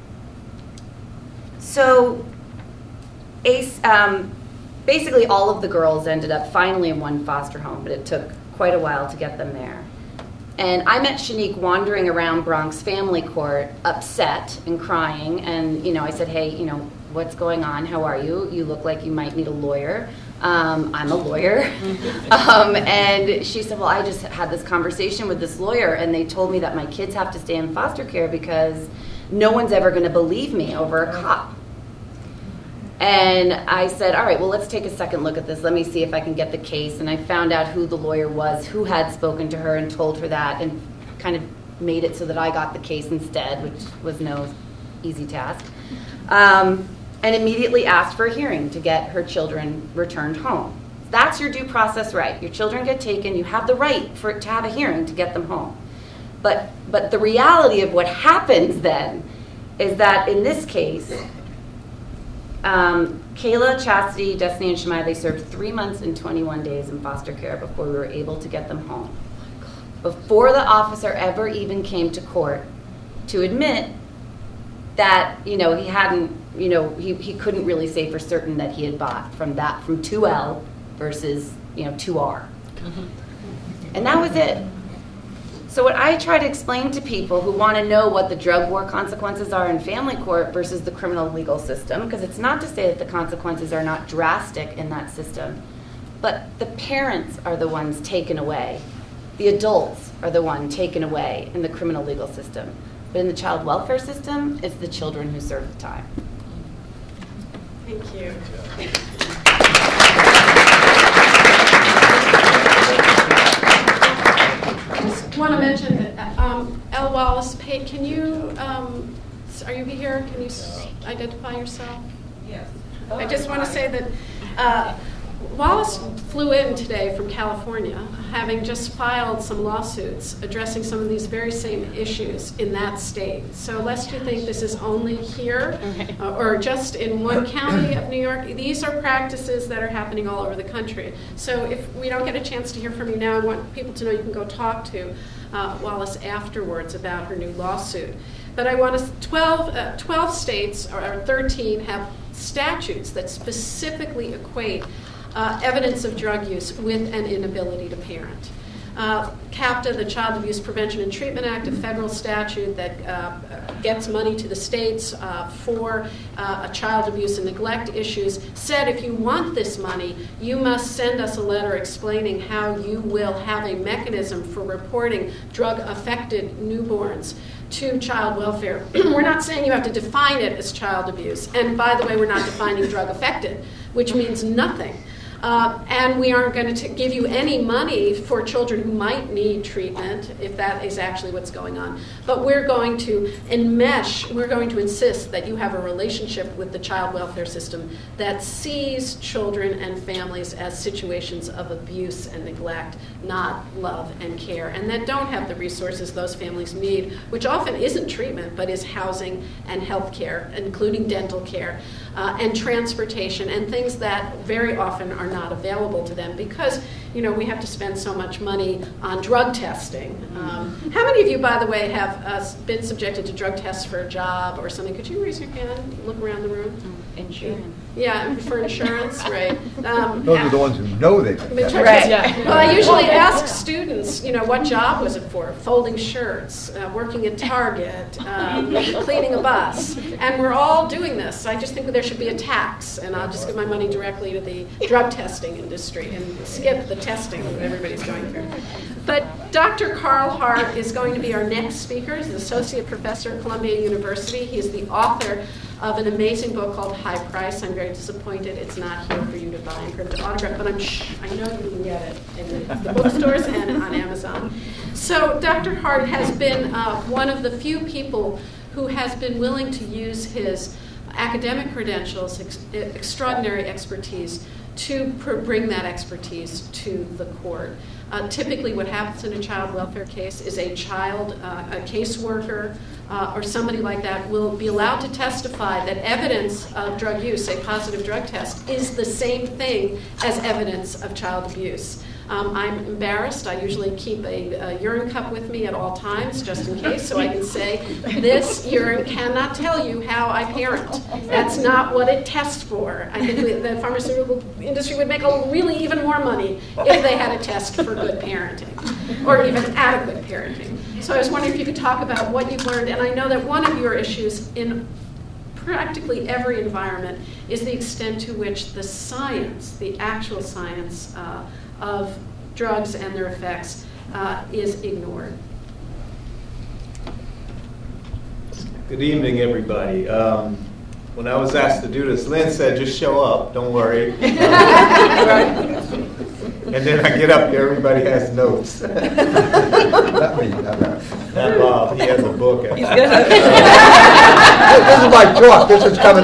so, Ace, um, basically, all of the girls ended up finally in one foster home, but it took quite a while to get them there. And I met Shanique wandering around Bronx Family Court, upset and crying. And, you know, I said, hey, you know, what's going on? How are you? You look like you might need a lawyer. Um, I'm a lawyer. um, and she said, well, I just had this conversation with this lawyer, and they told me that my kids have to stay in foster care because no one's ever going to believe me over a cop. And I said, all right, well, let's take a second look at this. Let me see if I can get the case. And I found out who the lawyer was, who had spoken to her and told her that, and kind of made it so that I got the case instead, which was no easy task. Um, and immediately asked for a hearing to get her children returned home. That's your due process right. Your children get taken. You have the right for to have a hearing to get them home. But but the reality of what happens then is that in this case, Um, Kayla, Chastity, Destiny, and Shemai, they served three months and twenty-one days in foster care before we were able to get them home. Before the officer ever even came to court to admit that, you know, he hadn't, you know, he, he couldn't really say for certain that he had bought from that, from two L versus, you know, two R. Mm-hmm. And that was it. So what I try to explain to people who want to know what the drug war consequences are in family court versus the criminal legal system, because it's not to say that the consequences are not drastic in that system, but the parents are the ones taken away. The adults are the ones taken away in the criminal legal system. But in the child welfare system, it's the children who serve the time. Thank you. I want to mention that um, Elle Wallace Pate, can you, um, are you here? Can you s- identify yourself? Yes. I just want to say that uh, Wallace flew in today from California, having just filed some lawsuits addressing some of these very same issues in that state. So lest you think this is only here uh, or just in one county of New York, these are practices that are happening all over the country. So if we don't get a chance to hear from you now, I want people to know you can go talk to uh, Wallace afterwards about her new lawsuit. But I want to, twelve, uh, twelve states, or thirteen, have statutes that specifically equate uh, evidence of drug use with an inability to parent. Uh, CAPTA, the Child Abuse Prevention and Treatment Act, a federal statute that uh, gets money to the states uh, for uh, child abuse and neglect issues, said if you want this money, you must send us a letter explaining how you will have a mechanism for reporting drug-affected newborns to child welfare. We're not saying you have to define it as child abuse. And by the way, we're not defining drug-affected, which means nothing. Uh, and we aren't going to give you any money for children who might need treatment, if that is actually what's going on. But we're going to enmesh, we're going to insist that you have a relationship with the child welfare system that sees children and families as situations of abuse and neglect, not love and care, and that don't have the resources those families need, which often isn't treatment, but is housing and health care, including dental care, uh, and transportation, and things that very often are not available to them because, you know, we have to spend so much money on drug testing. Um, how many of you, by the way, have uh, been subjected to drug tests for a job or something? Could you raise your hand, look around the room? Insurance. Yeah, for insurance, right. Um, Those are the ones who know they've been tested. Right. Well, I usually ask students, you know, what job was it for? Folding shirts, uh, working at Target, um, cleaning a bus. And we're all doing this. I just think that there should be a tax, and I'll just give my money directly to the drug testing industry and skip the testing that everybody's going through. But Doctor Carl Hart is going to be our next speaker. He's an associate professor at Columbia University. He is the author of an amazing book called High Price. I'm very disappointed it's not here for you to buy and print an autograph, but I'm sh- I know you can get it in the, the bookstores and on Amazon. So Doctor Hart has been uh, one of the few people who has been willing to use his academic credentials, ex- extraordinary expertise, to pr- bring that expertise to the court. Uh, typically what happens in a child welfare case is a child, uh, a caseworker, uh, or somebody like that will be allowed to testify that evidence of drug use, a positive drug test, is the same thing as evidence of child abuse. Um, I'm embarrassed. I usually keep a, a urine cup with me at all times, just in case, so I can say, this urine cannot tell you how I parent. That's not what it tests for. I think we, the pharmaceutical industry would make a really even more money if they had a test for good parenting, or even adequate parenting. So I was wondering if you could talk about what you've learned, and I know that one of your issues in practically every environment is the extent to which the science, the actual science, uh, of drugs and their effects uh, is ignored. Good evening, everybody. Um, when I was asked to do this, Lynn said, just show up, don't worry. Um, and then I get up here, everybody has notes. Not me, not that. Not Bob, he has a book. He's good. This is my talk, this is coming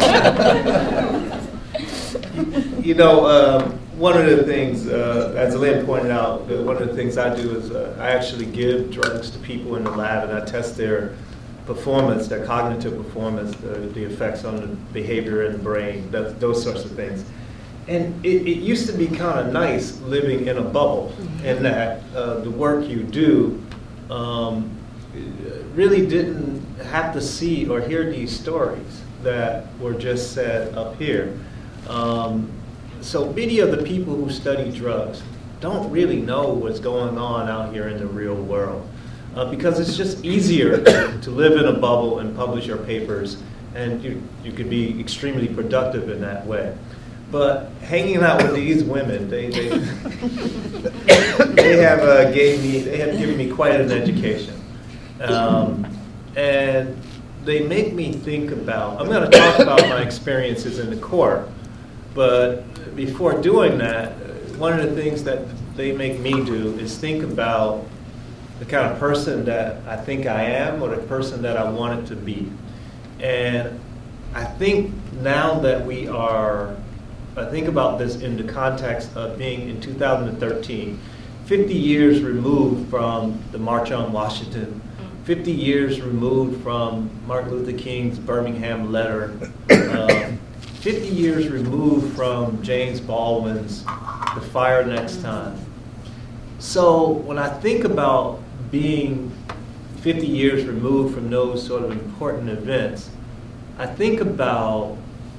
next. You know, um, one of the things, uh, as Lynn pointed out, uh, one of the things I do is uh, I actually give drugs to people in the lab and I test their performance, their cognitive performance, the, the effects on the behavior in the brain, that, those sorts of things. And it, it used to be kind of nice living in a bubble in that uh, the work you do um, really didn't have to see or hear these stories that were just said up here. Um, So many of the people who study drugs don't really know what's going on out here in the real world uh, because it's just easier to live in a bubble and publish your papers, and you, you could be extremely productive in that way. But hanging out with these women, they they, they have uh, gave me they have given me quite an education, um, and they make me think about. I'm going to talk about my experiences in the court. But before doing that, one of the things that they make me do is think about the kind of person that I think I am or the person that I wanted to be. And I think now that we are, I think about this in the context of being in two thousand thirteen, fifty years removed from the March on Washington, fifty years removed from Martin Luther King's Birmingham letter, uh, fifty years removed from James Baldwin's The Fire Next Time. So when I think about being fifty years removed from those sort of important events, I think about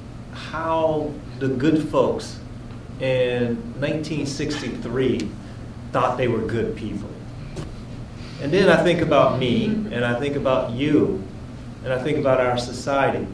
how the good folks in nineteen sixty-three thought they were good people. And then I think about me, and I think about you, and I think about our society.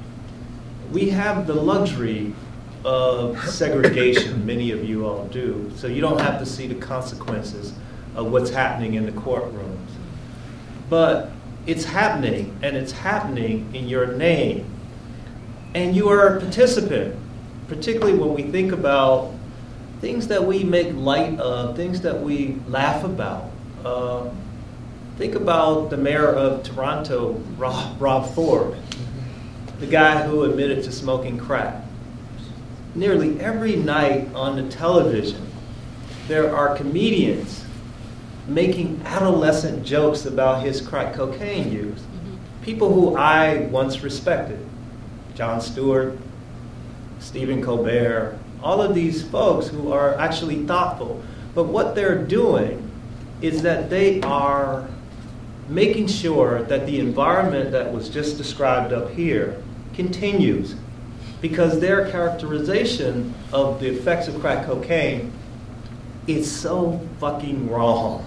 We have the luxury of segregation, many of you all do, so you don't have to see the consequences of what's happening in the courtrooms. But it's happening, and it's happening in your name. And you are a participant, particularly when we think about things that we make light of, things that we laugh about. Uh, think about the mayor of Toronto, Rob, Rob Ford, the guy who admitted to smoking crack. Nearly every night on the television, there are comedians making adolescent jokes about his crack cocaine use. Mm-hmm. People who I once respected. Jon Stewart, Stephen Colbert, all of these folks who are actually thoughtful. But what they're doing is that they are making sure that the environment that was just described up here continues, because their characterization of the effects of crack cocaine is so fucking wrong.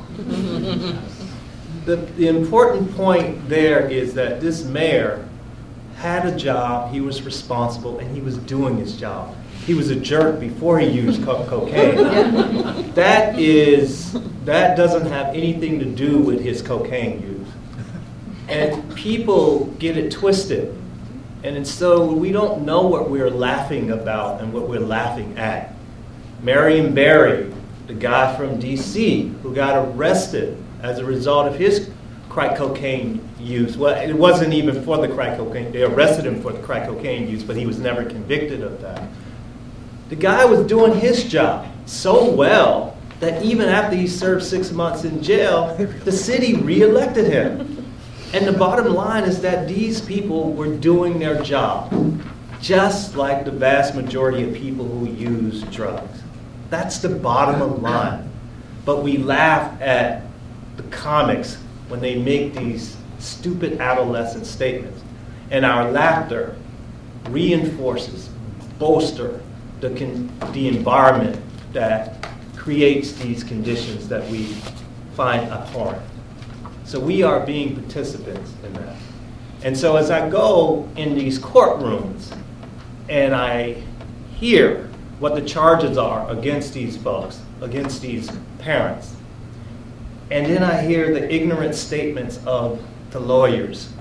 the, the important point there is that this mayor had a job, he was responsible, and he was doing his job. He was a jerk before he used co- cocaine. That is, that doesn't have anything to do with his cocaine use. And people get it twisted. And so we don't know what we're laughing about and what we're laughing at. Marion Barry, the guy from D C who got arrested as a result of his crack cocaine use. Well, it wasn't even for the crack cocaine. They arrested him for the crack cocaine use, but he was never convicted of that. The guy was doing his job so well that even after he served six months in jail, the city reelected him. And the bottom line is that these people were doing their job, just like the vast majority of people who use drugs. That's the bottom line. But we laugh at the comics when they make these stupid adolescent statements. And our laughter reinforces, bolsters the, con- the environment that creates these conditions that we find abhorrent. So we are being participants in that. And so as I go in these courtrooms and I hear what the charges are against these folks, against these parents, and then I hear the ignorant statements of the lawyers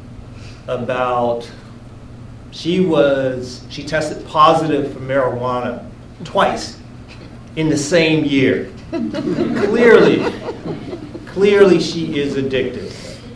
about she was, she tested positive for marijuana twice in the same year. Clearly, Clearly she is addicted.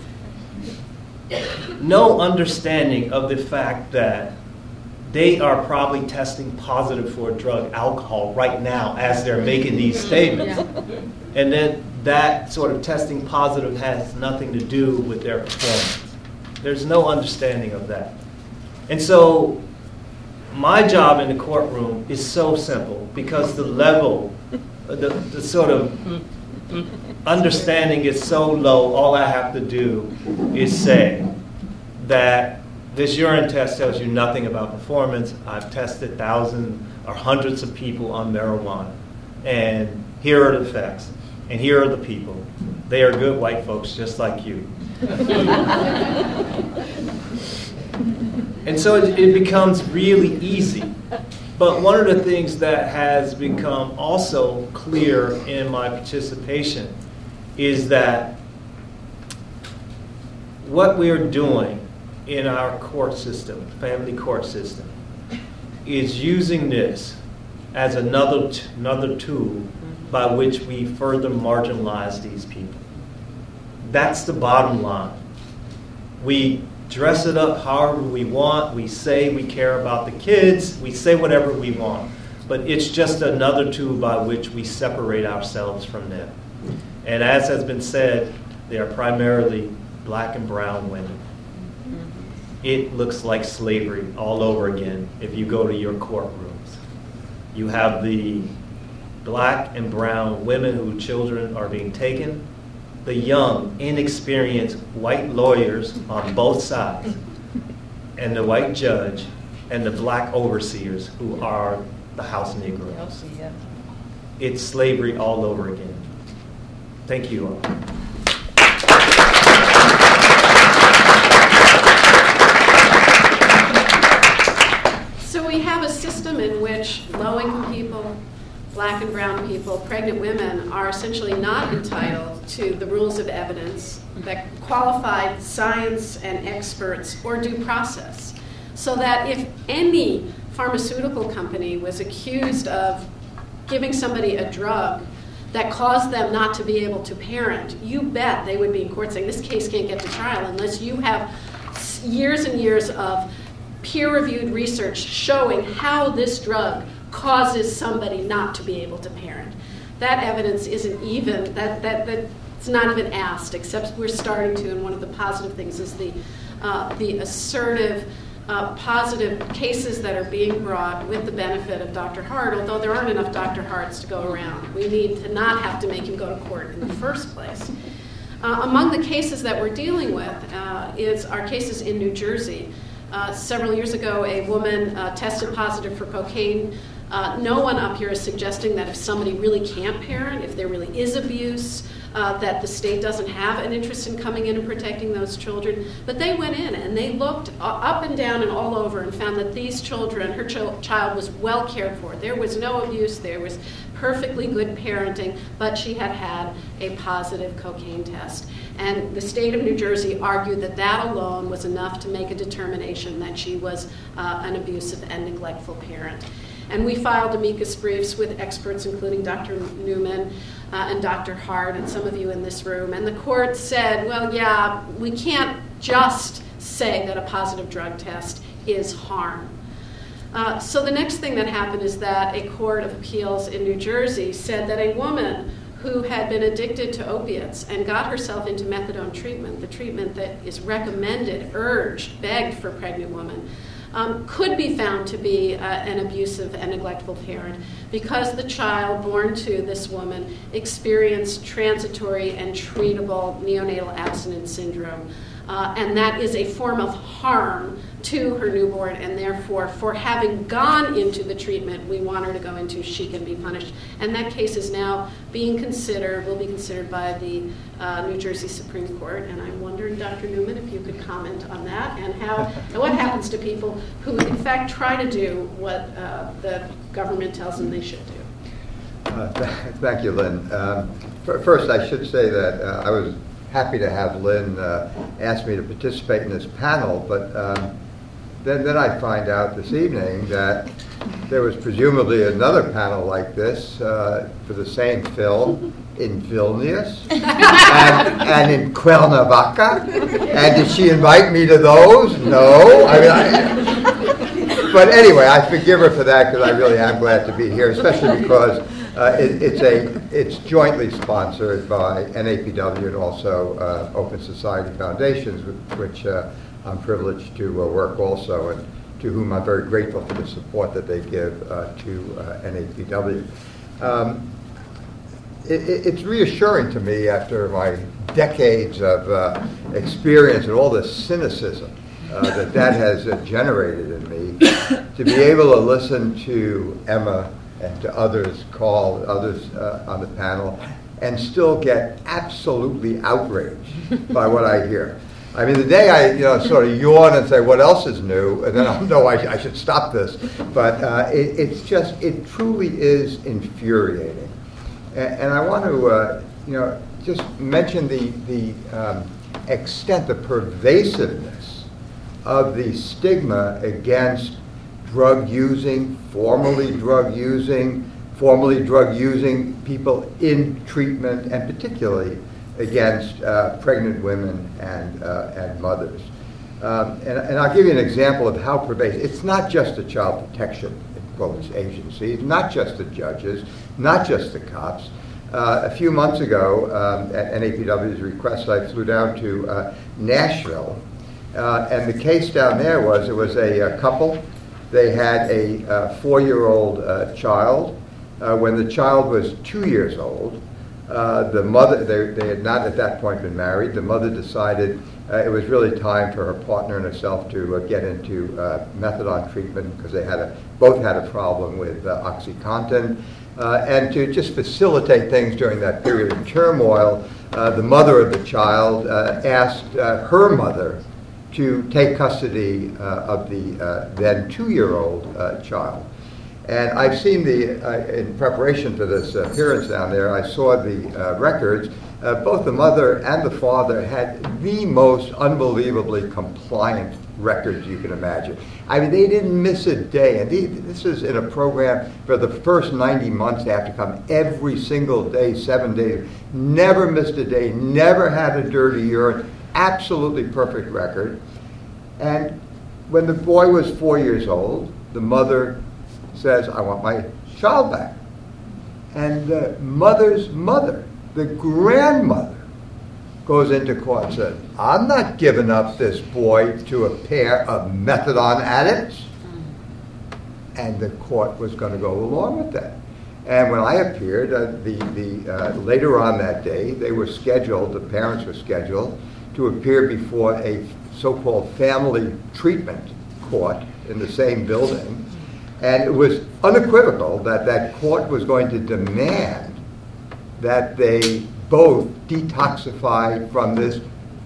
No understanding of the fact that they are probably testing positive for drug, alcohol, right now as they're making these statements. Yeah. And then that sort of testing positive has nothing to do with their performance. There's no understanding of that. And so my job in the courtroom is so simple because the level, the, the sort of understanding is so low, all I have to do is say that this urine test tells you nothing about performance. I've tested thousands or hundreds of people on marijuana. And here are the facts. And here are the people. They are good white folks just like you. And so it, it becomes really easy. But one of the things that has become also clear in my participation is that what we're doing in our court system, family court system, is using this as another t- another tool by which we further marginalize these people. That's the bottom line. We dress it up however we want. We say we care about the kids. We say whatever we want. But it's just another tool by which we separate ourselves from them. And as has been said, they are primarily black and brown women. It looks like slavery all over again if you go to your courtrooms. You have the black and brown women whose children are being taken. the young, inexperienced white lawyers on both sides, and the white judge, and the black overseers who are the house Negroes. It's slavery all over again. Thank you all. So we have a system in which low-income people, black and brown people, pregnant women are essentially not entitled to the rules of evidence that qualified science and experts or due process. So that if any pharmaceutical company was accused of giving somebody a drug that caused them not to be able to parent, you bet they would be in court saying this case can't get to trial unless you have years and years of peer-reviewed research showing how this drug causes somebody not to be able to parent. That evidence isn't even, that, that, that it's not even asked, except we're starting to, and one of the positive things is the, uh, the assertive, uh, positive cases that are being brought with the benefit of Doctor Hart, although there aren't enough Doctor Harts to go around. We need to not have to make him go to court in the first place. Uh, among the cases that we're dealing with uh, is our cases in New Jersey. Uh, several years ago, a woman uh, tested positive for cocaine. Uh, no one up here is suggesting that if somebody really can't parent, if there really is abuse, uh, that the state doesn't have an interest in coming in and protecting those children. But they went in and they looked up and down and all over and found that these children, her ch- child was well cared for. There was no abuse, there was perfectly good parenting, but she had had a positive cocaine test. And the state of New Jersey argued that that alone was enough to make a determination that she was uh, an abusive and neglectful parent. And we filed amicus briefs with experts, including Doctor Newman uh, and Doctor Hart and some of you in this room. And the court said, well, yeah, we can't just say that a positive drug test is harm. Uh, so the next thing that happened is that a court of appeals in New Jersey said that a woman who had been addicted to opiates and got herself into methadone treatment, the treatment that is recommended, urged, begged for pregnant women, um, could be found to be uh, an abusive and neglectful parent because the child born to this woman experienced transitory and treatable neonatal abstinence syndrome. Uh, and that is a form of harm to her newborn, and therefore, for having gone into the treatment we want her to go into, she can be punished. And that case is now being considered, will be considered by the uh, New Jersey Supreme Court. And I'm wondering, Doctor Newman, if you could comment on that and how, and what happens to people who, in fact, try to do what uh, the government tells them they should do. Uh, th- thank you, Lynn. Um, f- first, I should say that uh, I was happy to have Lynn uh, ask me to participate in this panel, but um, then, then I find out this evening that there was presumably another panel like this uh, for the same film in Vilnius and, and in Cuernavaca. And did she invite me to those? No. I mean, I, but anyway, I forgive her for that because I really am glad to be here, especially because Uh, it, it's a it's jointly sponsored by N A P W and also uh, Open Society Foundations, with which uh, I'm privileged to uh, work also, and to whom I'm very grateful for the support that they give uh, to uh, N A P W. Um, it, it's reassuring to me after my decades of uh, experience and all the cynicism uh, that that has uh, generated in me to be able to listen to Emma and to others call, others uh, on the panel, and still get absolutely outraged by what I hear. I mean, the day I, you know, sort of yawn and say, what else is new, and then I'll know I, sh- I should stop this. But uh, it, it's just, it truly is infuriating. And, and I want to, uh, you know, just mention the, the um, extent, the pervasiveness of the stigma against drug using, formerly drug using, formerly drug using people in treatment, and particularly against uh, pregnant women and uh, and mothers. Um, and, and I'll give you an example of how pervasive. It's not just the child protection quotes agency, it's not just the judges, not just the cops. Uh, a few months ago, um, at N A P W's request, I flew down to uh, Nashville, uh, and the case down there was it was a, a couple. They had a uh, four-year-old uh, child. Uh, when the child was two years old, Uh, the mother, they, they had not at that point been married. The mother decided uh, it was really time for her partner and herself to uh, get into uh, methadone treatment because they had a, both had a problem with uh, OxyContin. Uh, and to just facilitate things during that period of turmoil, uh, the mother of the child uh, asked uh, her mother to take custody uh, of the uh, then two-year-old uh, child. And I've seen the, uh, in preparation for this appearance down there, I saw the uh, records. Uh, both the mother and the father had the most unbelievably compliant records you can imagine. I mean, they didn't miss a day. And they, this is in a program for the first ninety months. They have to come every single day, seven days. Never missed a day, never had a dirty urine. Absolutely perfect record. And when the boy was four years old, the mother says, I want my child back. And the mother's mother, the grandmother, goes into court and says, I'm not giving up this boy to a pair of methadone addicts. And the court was going to go along with that. And when I appeared, uh, the, the, uh, later on that day, they were scheduled, the parents were scheduled, to appear before a so-called family treatment court in the same building. And it was unequivocal that that court was going to demand that they both detoxify from this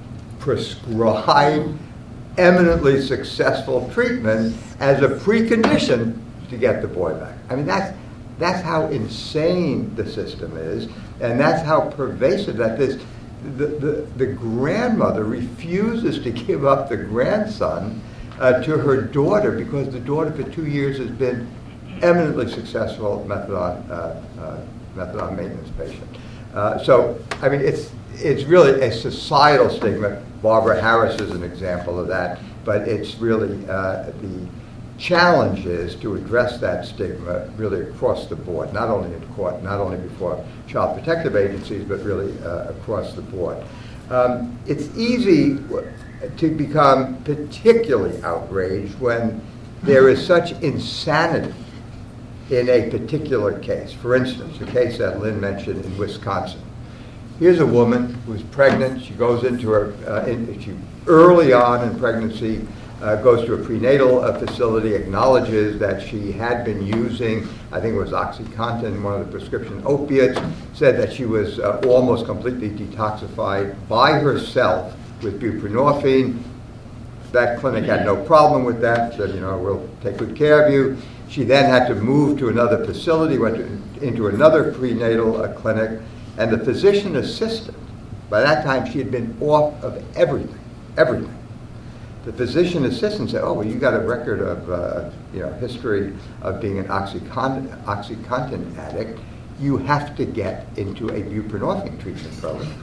prescribed, eminently successful treatment as a precondition to get the boy back. I mean, that's, that's how insane the system is, and that's how pervasive that this, the, the, the grandmother refuses to give up the grandson Uh, to her daughter because the daughter for two years has been eminently successful methadone uh, uh, methadone maintenance patient. Uh, so, I mean, it's it's really a societal stigma. Barbara Harris is an example of that, but it's really uh, the challenge is to address that stigma really across the board, not only in court, not only before child protective agencies, but really uh, across the board. Um, it's easy to become particularly outraged when there is such insanity in a particular case. For instance, the case that Lynn mentioned in Wisconsin. Here's a woman who's pregnant. She goes into her, uh, in, she, early on in pregnancy, uh, goes to a prenatal uh, facility, acknowledges that she had been using, I think it was OxyContin, one of the prescription opiates, said that she was uh, almost completely detoxified by herself with buprenorphine. That clinic had no problem with that, said, you know, we'll take good care of you. She then had to move to another facility, went to, into another prenatal uh, clinic, and the physician assistant, by that time she had been off of everything, everything. The physician assistant said, oh, well, you got a record of, uh, you know, history of being an OxyContin, OxyContin addict. You have to get into a buprenorphine treatment program.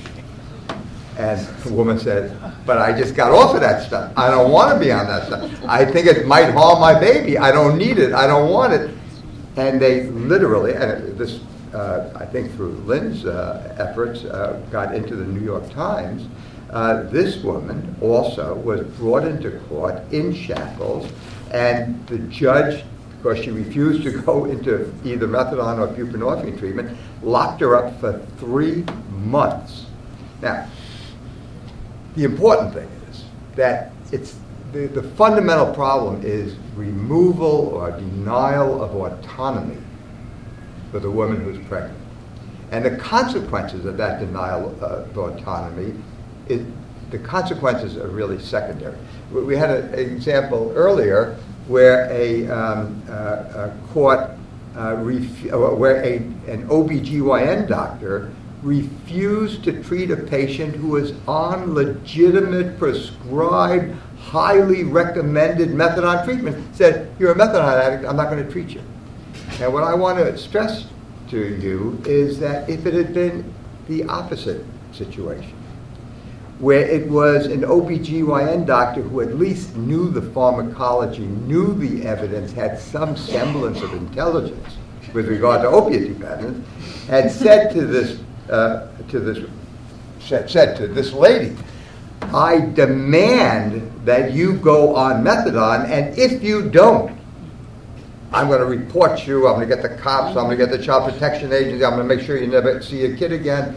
And the woman said, but I just got off of that stuff. I don't want to be on that stuff. I think it might harm my baby. I don't need it. I don't want it. And they literally, and this, uh, I think through Lynn's uh, efforts, uh, got into the New York Times. Uh, this woman also was brought into court in shackles, and the judge, because she refused to go into either methadone or buprenorphine treatment, locked her up for three months. Now, the important thing is that it's the, the fundamental problem is removal or denial of autonomy for the woman who's pregnant. And the consequences of that denial of autonomy, is, the consequences are really secondary. We had a, an example earlier where a, um, uh, a court, uh, ref- where a, an O B G Y N doctor refused to treat a patient who was on legitimate, prescribed, highly recommended methadone treatment, said, you're a methadone addict, I'm not going to treat you. And what I want to stress to you is that if it had been the opposite situation, where it was an O B G Y N doctor who at least knew the pharmacology, knew the evidence, had some semblance of intelligence with regard to opiate dependence, had said to this Uh, to this, said, said to this lady, I demand that you go on methadone, and if you don't, I'm going to report you, I'm going to get the cops, I'm going to get the child protection agency, I'm going to make sure you never see a kid again.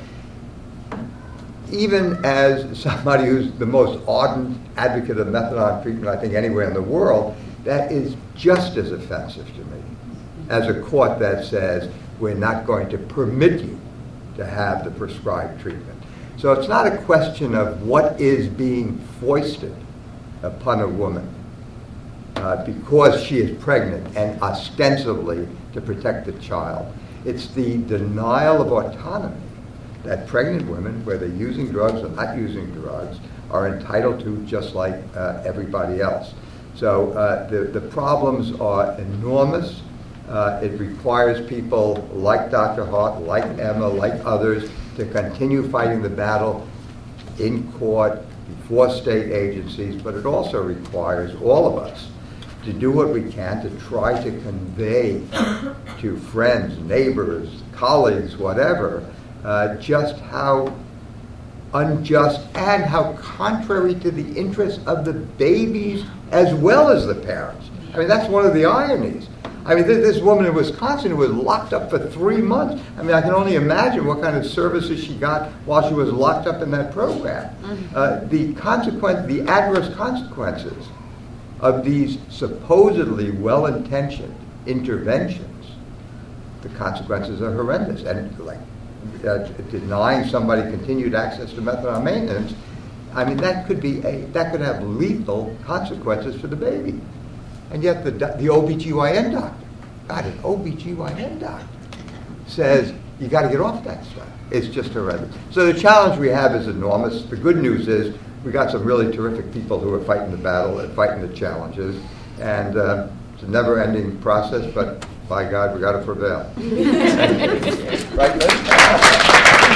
Even as somebody who's the most ardent advocate of methadone treatment, I think, anywhere in the world, that is just as offensive to me as a court that says we're not going to permit you to have the prescribed treatment. So it's not a question of what is being foisted upon a woman uh, because she is pregnant and ostensibly to protect the child. It's the denial of autonomy that pregnant women, whether using drugs or not using drugs, are entitled to just like uh, everybody else. So uh, the, the problems are enormous. Uh, it requires people like Doctor Hart, like Emma, like others, to continue fighting the battle in court, before state agencies, but it also requires all of us to do what we can to try to convey to friends, neighbors, colleagues, whatever, uh, just how unjust and how contrary to the interests of the babies as well as the parents. I mean, that's one of the ironies. I mean, this, this woman in Wisconsin who was locked up for three months. I mean, I can only imagine what kind of services she got while she was locked up in that program. Uh, the consequence, the adverse consequences of these supposedly well-intentioned interventions, the consequences are horrendous. And like uh, denying somebody continued access to methadone maintenance, I mean, that could be a that could have lethal consequences for the baby. And yet the the O B G Y N doctor, God, an O B G Y N doctor says you got to get off that stuff. It's just horrendous. So the challenge we have is enormous. The good news is we got some really terrific people who are fighting the battle and fighting the challenges. And uh, it's a never-ending process, but by God, we got to prevail. Right, Liz?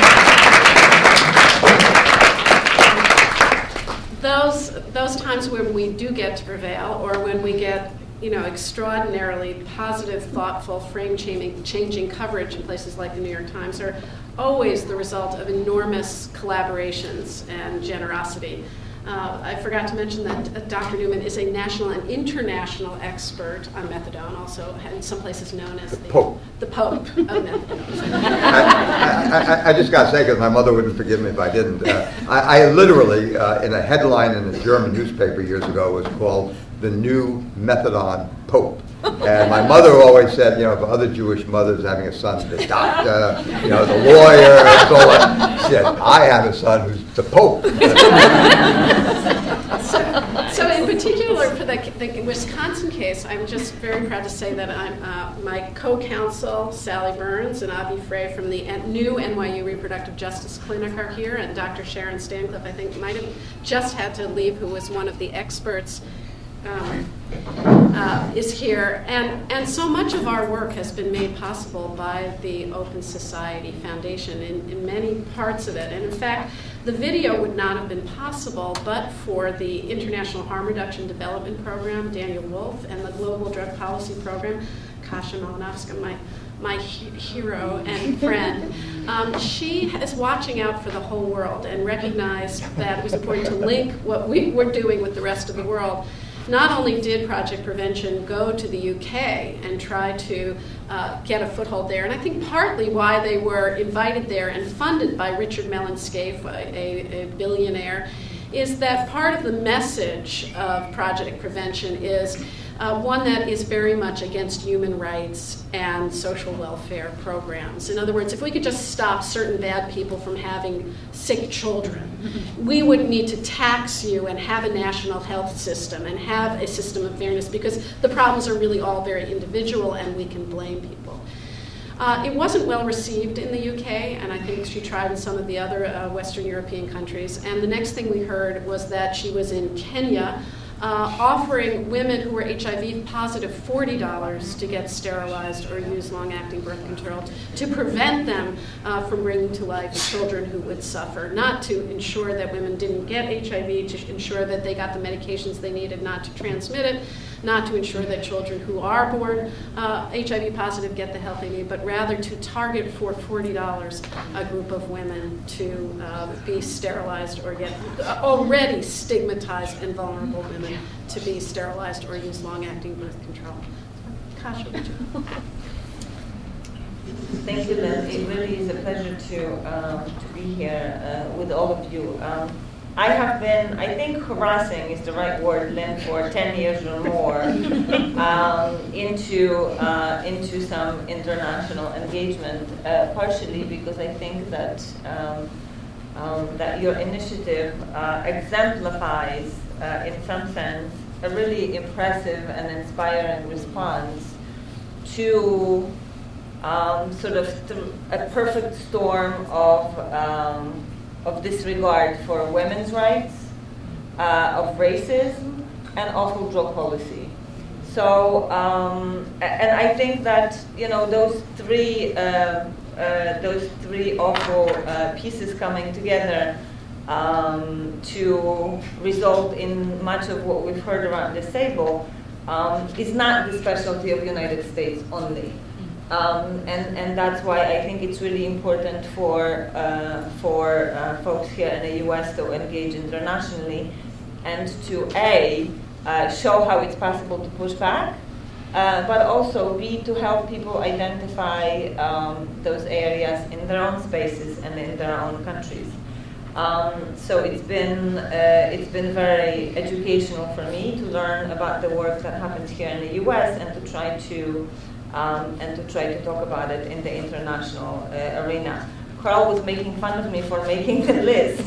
Those those times when we do get to prevail, or when we get, you know, extraordinarily positive, thoughtful, frame-changing changing coverage in places like the New York Times, are always the result of enormous collaborations and generosity. Uh, I forgot to mention that uh, Doctor Newman is a national and international expert on methadone, also in some places known as the, the Pope, the Pope of methadone. I, I, I just got to say, because my mother wouldn't forgive me if I didn't, uh, I, I literally, uh, in a headline in a German newspaper years ago, was called "The New Methadone Pope." And my mother always said, you know, for other Jewish mothers having a son, the doctor, you know, the lawyer, and so on. She said, I have a son who's the Pope. so, so in particular for the, the Wisconsin case, I'm just very proud to say that I'm uh, my co-counsel, Sally Burns, and Avi Frey from the new N Y U Reproductive Justice Clinic are here, and Doctor Sharon Stancliffe, I think, might have just had to leave, who was one of the experts Um, uh, is here, and, and so much of our work has been made possible by the Open Society Foundation in, in many parts of it. And in fact, the video would not have been possible but for the International Harm Reduction Development Program, Daniel Wolf, and the Global Drug Policy Program, Kasia Malinowska, my my he- hero and friend. Um, she is watching out for the whole world and recognized that it was important to link what we were doing with the rest of the world. Not only did Project Prevention go to the U K and try to uh, get a foothold there, and I think partly why they were invited there and funded by Richard Mellon Scaife, a, a billionaire, is that part of the message of Project Prevention is uh, one that is very much against human rights and social welfare programs. In other words, if we could just stop certain bad people from having sick children, we would need to tax you and have a national health system and have a system of fairness, because the problems are really all very individual and we can blame people. Uh, it wasn't well received in the U K, and I think she tried in some of the other uh, Western European countries. And the next thing we heard was that she was in Kenya uh, offering women who were H I V positive forty dollars to get sterilized or use long-acting birth control to prevent them uh, from bringing to life children who would suffer, not to ensure that women didn't get H I V, to ensure that they got the medications they needed not to transmit it, not to ensure that children who are born uh, H I V positive get the help they need, but rather to target for forty dollars a group of women to uh, be sterilized or get already stigmatized and vulnerable women to be sterilized or use long-acting birth control. Kasha, would you? Thank you, Lynn. It really is a pleasure to um, to be here uh, with all of you. Um, I have been, I think harassing is the right word, Lynn, for ten years or more um, into uh, into some international engagement, uh, partially because I think that um, um, that your initiative uh, exemplifies, uh, in some sense, a really impressive and inspiring response to um, sort of th- a perfect storm of um, of disregard for women's rights, uh, of racism, and awful drug policy. So, um, and I think that you know those three uh, uh, those three awful uh, pieces coming together um, to result in much of what we've heard around this table um, is not the specialty of the United States only. Um, and, and that's why I think it's really important for uh, for uh, folks here in the U S to engage internationally and to A, uh, show how it's possible to push back, uh, but also B, to help people identify um, those areas in their own spaces and in their own countries. Um, so it's been uh, it's been very educational for me to learn about the work that happens here in the U S and to try to Um, and to try to talk about it in the international uh, arena. Carl was making fun of me for making the list,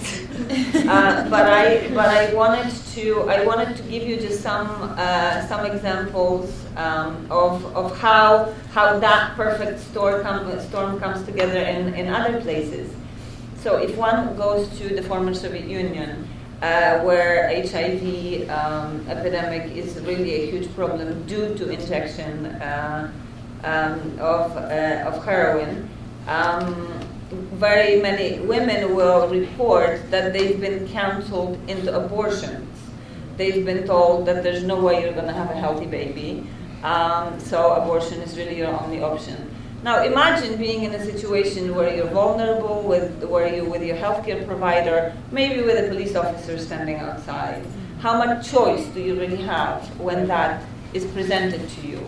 uh, but I but I wanted to I wanted to give you just some uh, some examples um, of of how how that perfect storm com- storm comes together in, in other places. So if one goes to the former Soviet Union, uh, where H I V um, epidemic is really a huge problem due to injection. Uh, Um, of, uh, of heroin, um, very many women will report that they've been counseled into abortions. They've been told that there's no way you're going to have a healthy baby, um, so abortion is really your only option. Now imagine being in a situation where you're vulnerable, with where you with your healthcare provider, maybe with a police officer standing outside. How much choice do you really have when that is presented to you?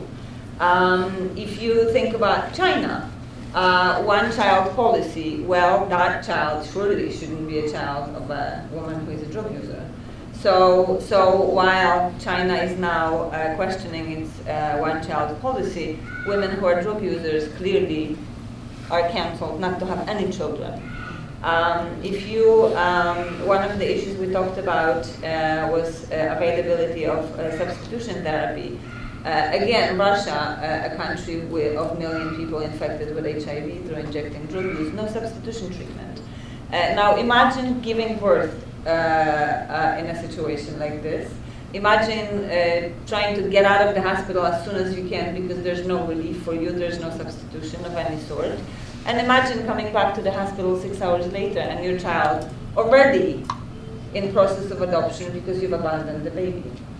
Um, if you think about China, uh, one-child policy, well, that child surely shouldn't be a child of a woman who is a drug user. So, so while China is now uh, questioning its uh, one-child policy, women who are drug users clearly are counseled not to have any children. Um, if you, um, one of the issues we talked about uh, was uh, availability of uh, substitution therapy. Uh, again, Russia, uh, a country with, of million people infected with H I V through injecting drug use, no substitution treatment. Uh, now imagine giving birth uh, uh, in a situation like this. Imagine uh, trying to get out of the hospital as soon as you can because there's no relief for you, there's no substitution of any sort. And imagine coming back to the hospital six hours later and your child already in process of adoption because you've abandoned the baby.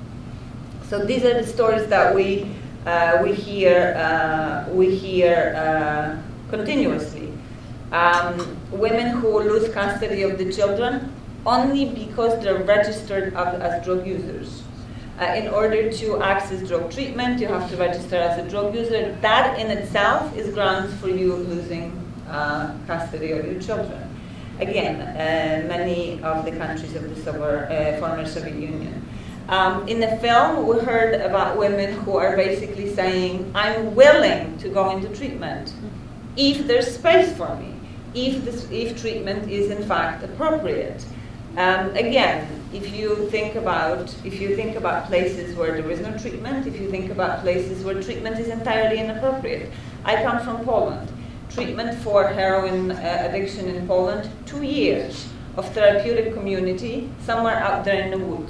So these are the stories that we uh, we hear uh, we hear uh, continuously. Um, women who lose custody of the children only because they're registered as, as drug users. Uh, in order to access drug treatment, you have to register as a drug user. That in itself is grounds for you losing uh, custody of your children. Again, uh, many of the countries of the sober, uh, former Soviet Union. Um, in the film, we heard about women who are basically saying, I'm willing to go into treatment if there's space for me, if, this, if treatment is in fact appropriate. Um, again, if you think about if you think about places where there is no treatment, if you think about places where treatment is entirely inappropriate. I come from Poland. Treatment for heroin uh, addiction in Poland, two years of therapeutic community somewhere out there in the woods.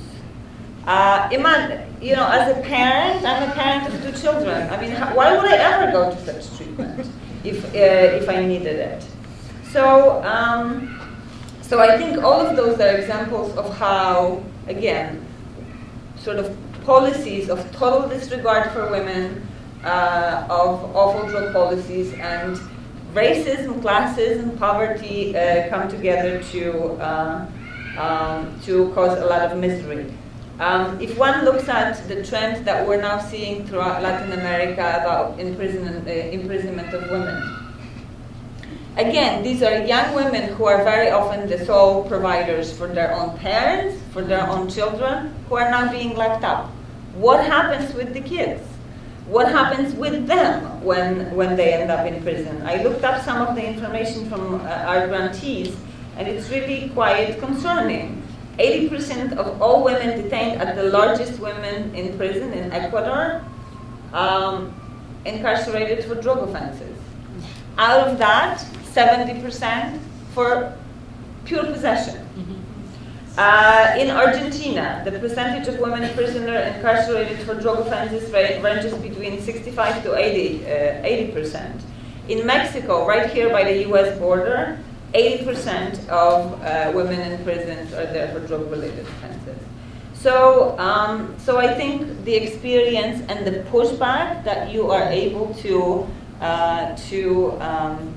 Uh, imagine, you know, as a parent, I'm a parent of two children. I mean, how, why would I ever go to such treatment if uh, if I needed it? So, um, so I think all of those are examples of how, again, sort of policies of total disregard for women, uh, of awful drug policies, and racism, classism, poverty uh, come together to uh, um, to cause a lot of misery. Um, if one looks at the trends that we're now seeing throughout Latin America about imprisonment, uh, imprisonment of women, again, these are young women who are very often the sole providers for their own parents, for their own children, who are now being locked up. What happens with the kids? What happens with them when, when they end up in prison? I looked up some of the information from uh, our grantees, and it's really quite concerning. eighty percent of all women detained at the largest women in prison in Ecuador um, incarcerated for drug offenses. Out of that, seventy percent for pure possession. Uh, in Argentina, the percentage of women prisoners incarcerated for drug offenses ranges between sixty-five to eighty percent. In Mexico, right here by the U S border, eighty percent of uh, women in prisons are there for drug-related offenses. So, um, so I think the experience and the pushback that you are able to uh, to um,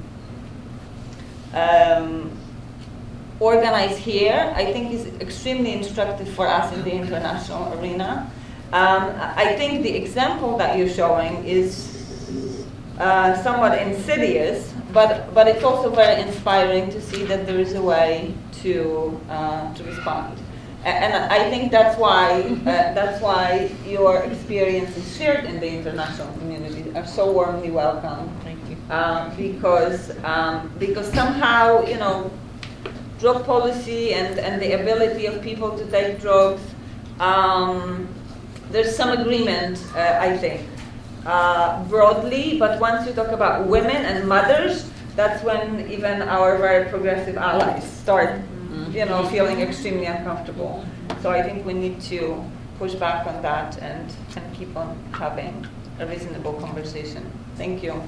um, organize here, I think is extremely instructive for us in the international arena. Um, I think the example that you're showing is uh, somewhat insidious, but but it's also very inspiring to see that there is a way to uh, to respond. And I think that's why uh, that's why your experiences shared in the international community are so warmly welcome. Thank you. Uh, because um, because somehow, you know, drug policy and, and the ability of people to take drugs, um, there's some agreement, uh, I think, uh, broadly, but once you talk about women and mothers, that's when even our very progressive allies start, you know, feeling extremely uncomfortable. So I think we need to push back on that and, and keep on having a reasonable conversation. Thank you.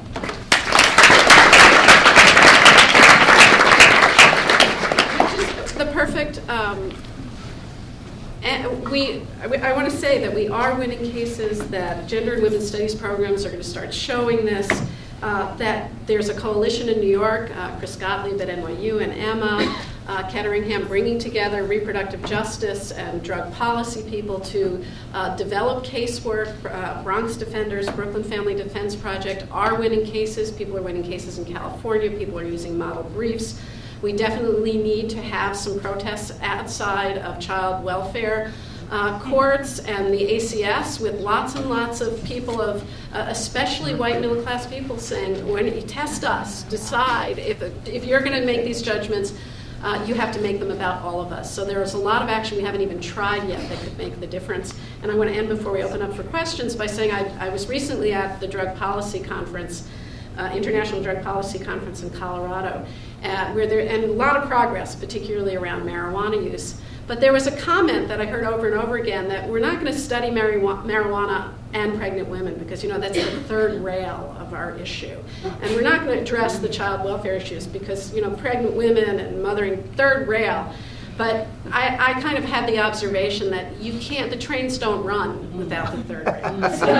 The perfect, um, and we, I want to say that we are winning cases, that gender and women's studies programs are going to start showing this, uh, that there's a coalition in New York, uh, Chris Gottlieb at N Y U and Emma uh, Ketteringham, bringing together reproductive justice and drug policy people to uh, develop casework. Uh, Bronx Defenders, Brooklyn Family Defense Project are winning cases. People are winning cases in California. People are using model briefs. We definitely need to have some protests outside of child welfare uh, courts and the A C S, with lots and lots of people of, uh, especially white middle class people, saying, when you test us, decide if if you're going to make these judgments, uh, you have to make them about all of us. So there is a lot of action we haven't even tried yet that could make the difference. And I want to end before we open up for questions by saying I, I was recently at the Drug Policy Conference, uh, International Drug Policy Conference in Colorado. Uh, where there and a lot of progress, particularly around marijuana use. But there was a comment that I heard over and over again that we're not going to study marijuana, marijuana and pregnant women because, you know, that's the third rail of our issue. And we're not going to address the child welfare issues because, you know, pregnant women and mothering, third rail. But I, I kind of had the observation that you can't, the trains don't run without the third rail. So,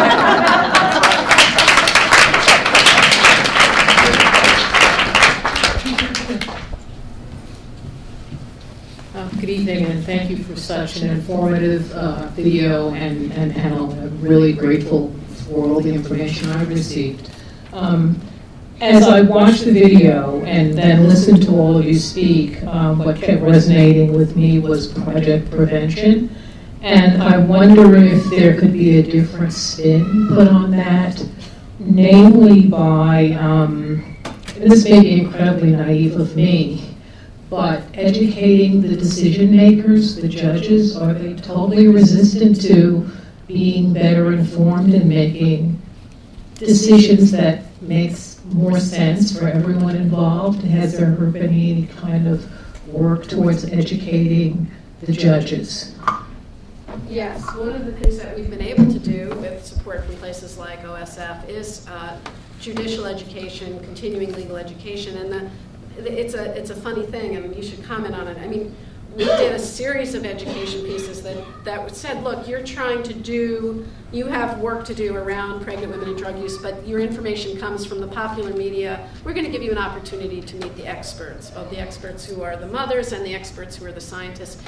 Uh, good evening, and thank you for such an informative uh, video and, and panel. I'm really grateful for all the information I've received. Um, as I watched the video and then listened to all of you speak, um, what kept resonating with me was project prevention. And I wonder if there could be a different spin put on that, namely by, um, and this may be incredibly naive of me, but educating the decision makers, the judges, are they totally resistant to being better informed and making decisions that makes more sense for everyone involved? Has there ever been any kind of work towards educating the judges? Yes, one of the things that we've been able to do with support from places like O S F is uh, judicial education, continuing legal education, and the It's a it's a funny thing, and you should comment on it. I mean, we did a series of education pieces that, that said, look, you're trying to do, you have work to do around pregnant women and drug use, but your information comes from the popular media. We're going to give you an opportunity to meet the experts, both the experts who are the mothers and the experts who are the scientists.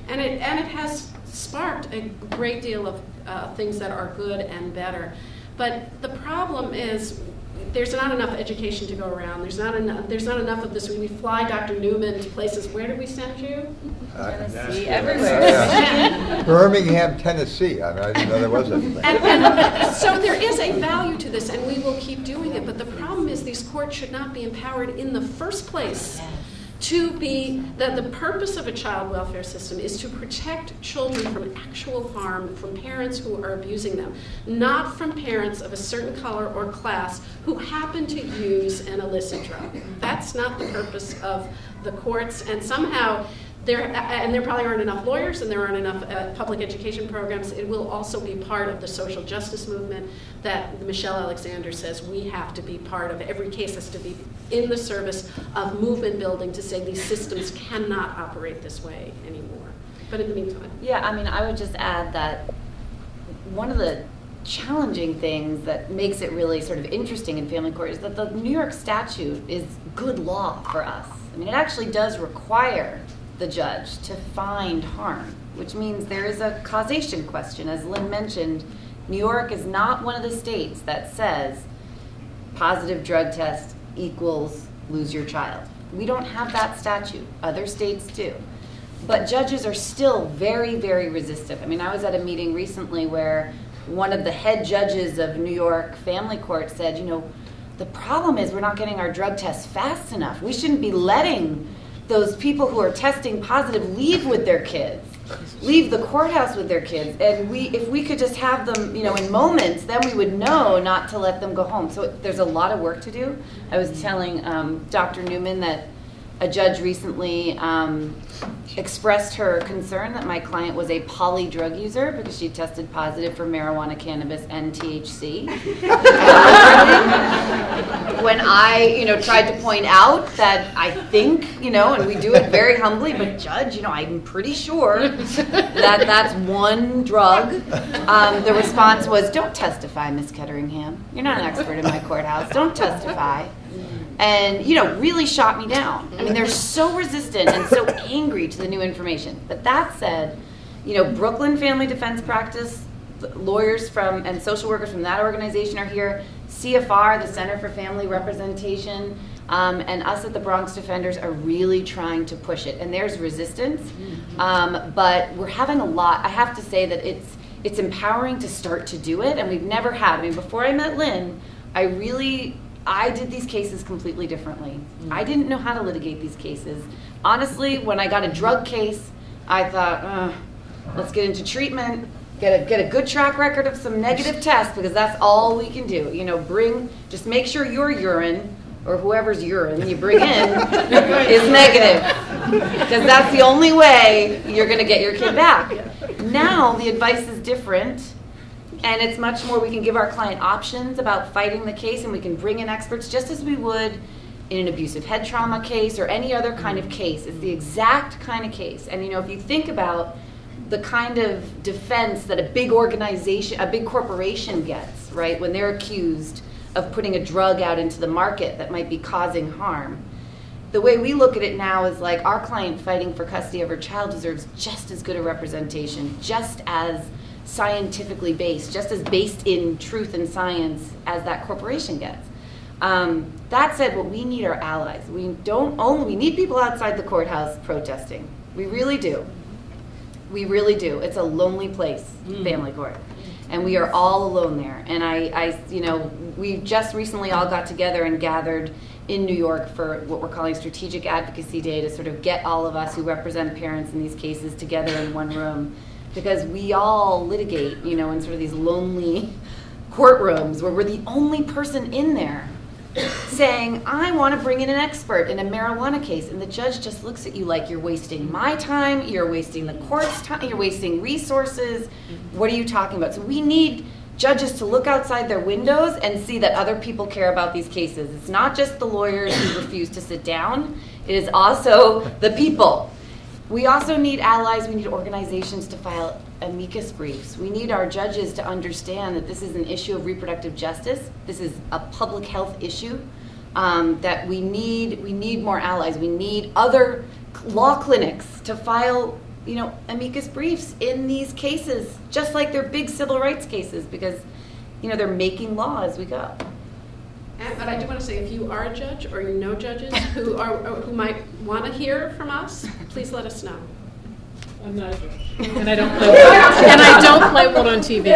And it, and it has sparked a great deal of uh, things that are good and better. But the problem is there's not enough education to go around. There's not enough, there's not enough of this. When we fly Doctor Newman to places, where did we send you? Uh, Tennessee, everywhere. Yeah. Birmingham, Tennessee. I, mean, I didn't know there was anything. And, and so there is a value to this, and we will keep doing it. But the problem is these courts should not be empowered in the first place to be, that the purpose of a child welfare system is to protect children from actual harm from parents who are abusing them, not from parents of a certain color or class who happen to use an illicit drug. That's not the purpose of the courts, and somehow there, and there probably aren't enough lawyers and there aren't enough uh, public education programs. It will also be part of the social justice movement that Michelle Alexander says we have to be part of. Every case has to be in the service of movement building to say these systems cannot operate this way anymore. But in the meantime. Yeah, I mean, I would just add that one of the challenging things that makes it really sort of interesting in family court is that the New York statute is good law for us. I mean, it actually does require the judge to find harm, which means there is a causation question. As Lynn mentioned, New York is not one of the states that says positive drug test equals lose your child. We don't have that statute. Other states do. But judges are still very, very resistant. I mean, I was at a meeting recently where one of the head judges of New York Family Court said, you know, the problem is we're not getting our drug tests fast enough. We shouldn't be letting those people who are testing positive leave with their kids, leave the courthouse with their kids. And we, if we could just have them, you know, in moments, then we would know not to let them go home. So there's a lot of work to do. I was telling um, Doctor Newman that a judge recently um, expressed her concern that my client was a poly drug user because she tested positive for marijuana, cannabis, and T H C. When I, you know, tried to point out that I think, you know, and we do it very humbly, but judge, you know, I'm pretty sure that that's one drug. Um, the response was, don't testify, Miss Ketteringham. You're not an expert in my courthouse. Don't testify. And, you know, really shot me down. I mean, they're so resistant and so angry to the new information. But that said, you know, Brooklyn Family Defense Practice, lawyers from and social workers from that organization are here. C F R, the Center for Family Representation, um, and us at the Bronx Defenders are really trying to push it. And there's resistance, um, but we're having a lot. I have to say that it's it's empowering to start to do it, and we've never had. I mean, before I met Lynn, I really... I did these cases completely differently. Mm. I didn't know how to litigate these cases. Honestly, when I got a drug case, I thought, uh, let's get into treatment, get a get a good track record of some negative tests, because that's all we can do. You know, bring, just make sure your urine, or whoever's urine you bring in, is negative. Because that's the only way you're going to get your kid back. Now, the advice is different. And it's much more, we can give our client options about fighting the case, and we can bring in experts just as we would in an abusive head trauma case or any other kind of case. It's the exact kind of case. And, you know, if you think about the kind of defense that a big organization, a big corporation gets, right, when they're accused of putting a drug out into the market that might be causing harm, the way we look at it now is like our client fighting for custody of her child deserves just as good a representation, just as scientifically based, just as based in truth and science as that corporation gets. Um, that said, what we need are allies. We don't only, we need people outside the courthouse protesting. We really do. We really do. It's a lonely place, mm. family court. And we are all alone there. And I, I, you know, we just recently all got together and gathered in New York for what we're calling Strategic Advocacy Day to sort of get all of us who represent parents in these cases together in one room. Because we all litigate, you know, in sort of these lonely courtrooms where we're the only person in there saying, I want to bring in an expert in a marijuana case. And the judge just looks at you like you're wasting my time, you're wasting the court's time, you're wasting resources. What are you talking about? So we need judges to look outside their windows and see that other people care about these cases. It's not just the lawyers who refuse to sit down. It is also the people. We also need allies. We need organizations to file amicus briefs. We need our judges to understand that this is an issue of reproductive justice. This is a public health issue. Um, that we need we need more allies. We need other law clinics to file you know, amicus briefs in these cases, just like they're big civil rights cases, because, you know, they're making law as we go. And, but I do want to say, if you are a judge or you know judges who are who might want to hear from us, please let us know. I'm not a judge, and I don't play and I don't play one on T V.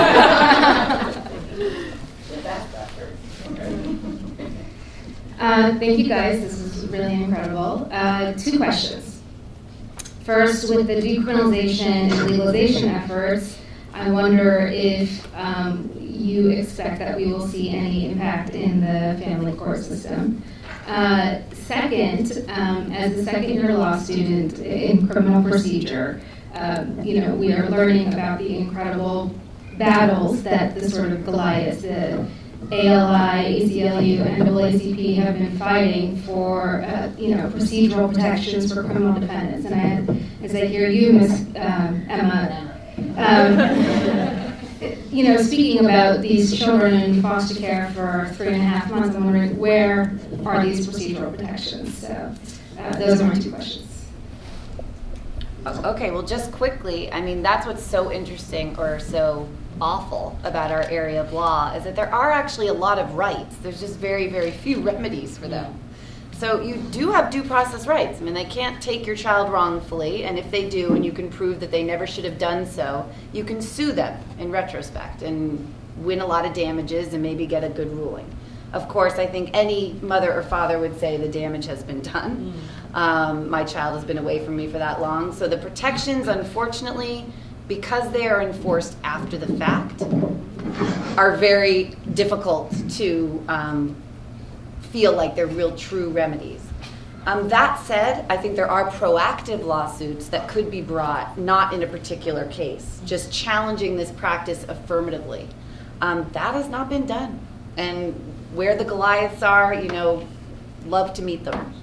Uh, thank you guys. This is really incredible. Uh, two questions. First, with the decriminalization and legalization efforts, I wonder if um, you expect that we will see any impact in the family court system. Uh, second, um, as a second-year law student in criminal procedure, um, you know, we are learning about the incredible battles that the sort of Goliaths, the A L I, A C L U, and N double A C P have been fighting for, uh, you know, procedural protections for criminal defendants. And I had, as I hear you, Miz Um, Emma, um, you know, speaking about these children in foster care for three and a half months, I'm wondering, where are these procedural protections? So uh, those are my two questions. Okay, well, just quickly, I mean, that's what's so interesting or so awful about our area of law, is that there are actually a lot of rights. There's just very, very few remedies for them. So you do have due process rights. I mean, they can't take your child wrongfully, and if they do, and you can prove that they never should have done so, you can sue them in retrospect and win a lot of damages and maybe get a good ruling. Of course, I think any mother or father would say the damage has been done. Mm. Um, my child has been away from me for that long. So the protections, unfortunately, because they are enforced after the fact, are very difficult to um, feel like they're real true remedies. Um, that said, I think there are proactive lawsuits that could be brought, not in a particular case, just challenging this practice affirmatively. Um, that has not been done. And where the Goliaths are, you know, love to meet them.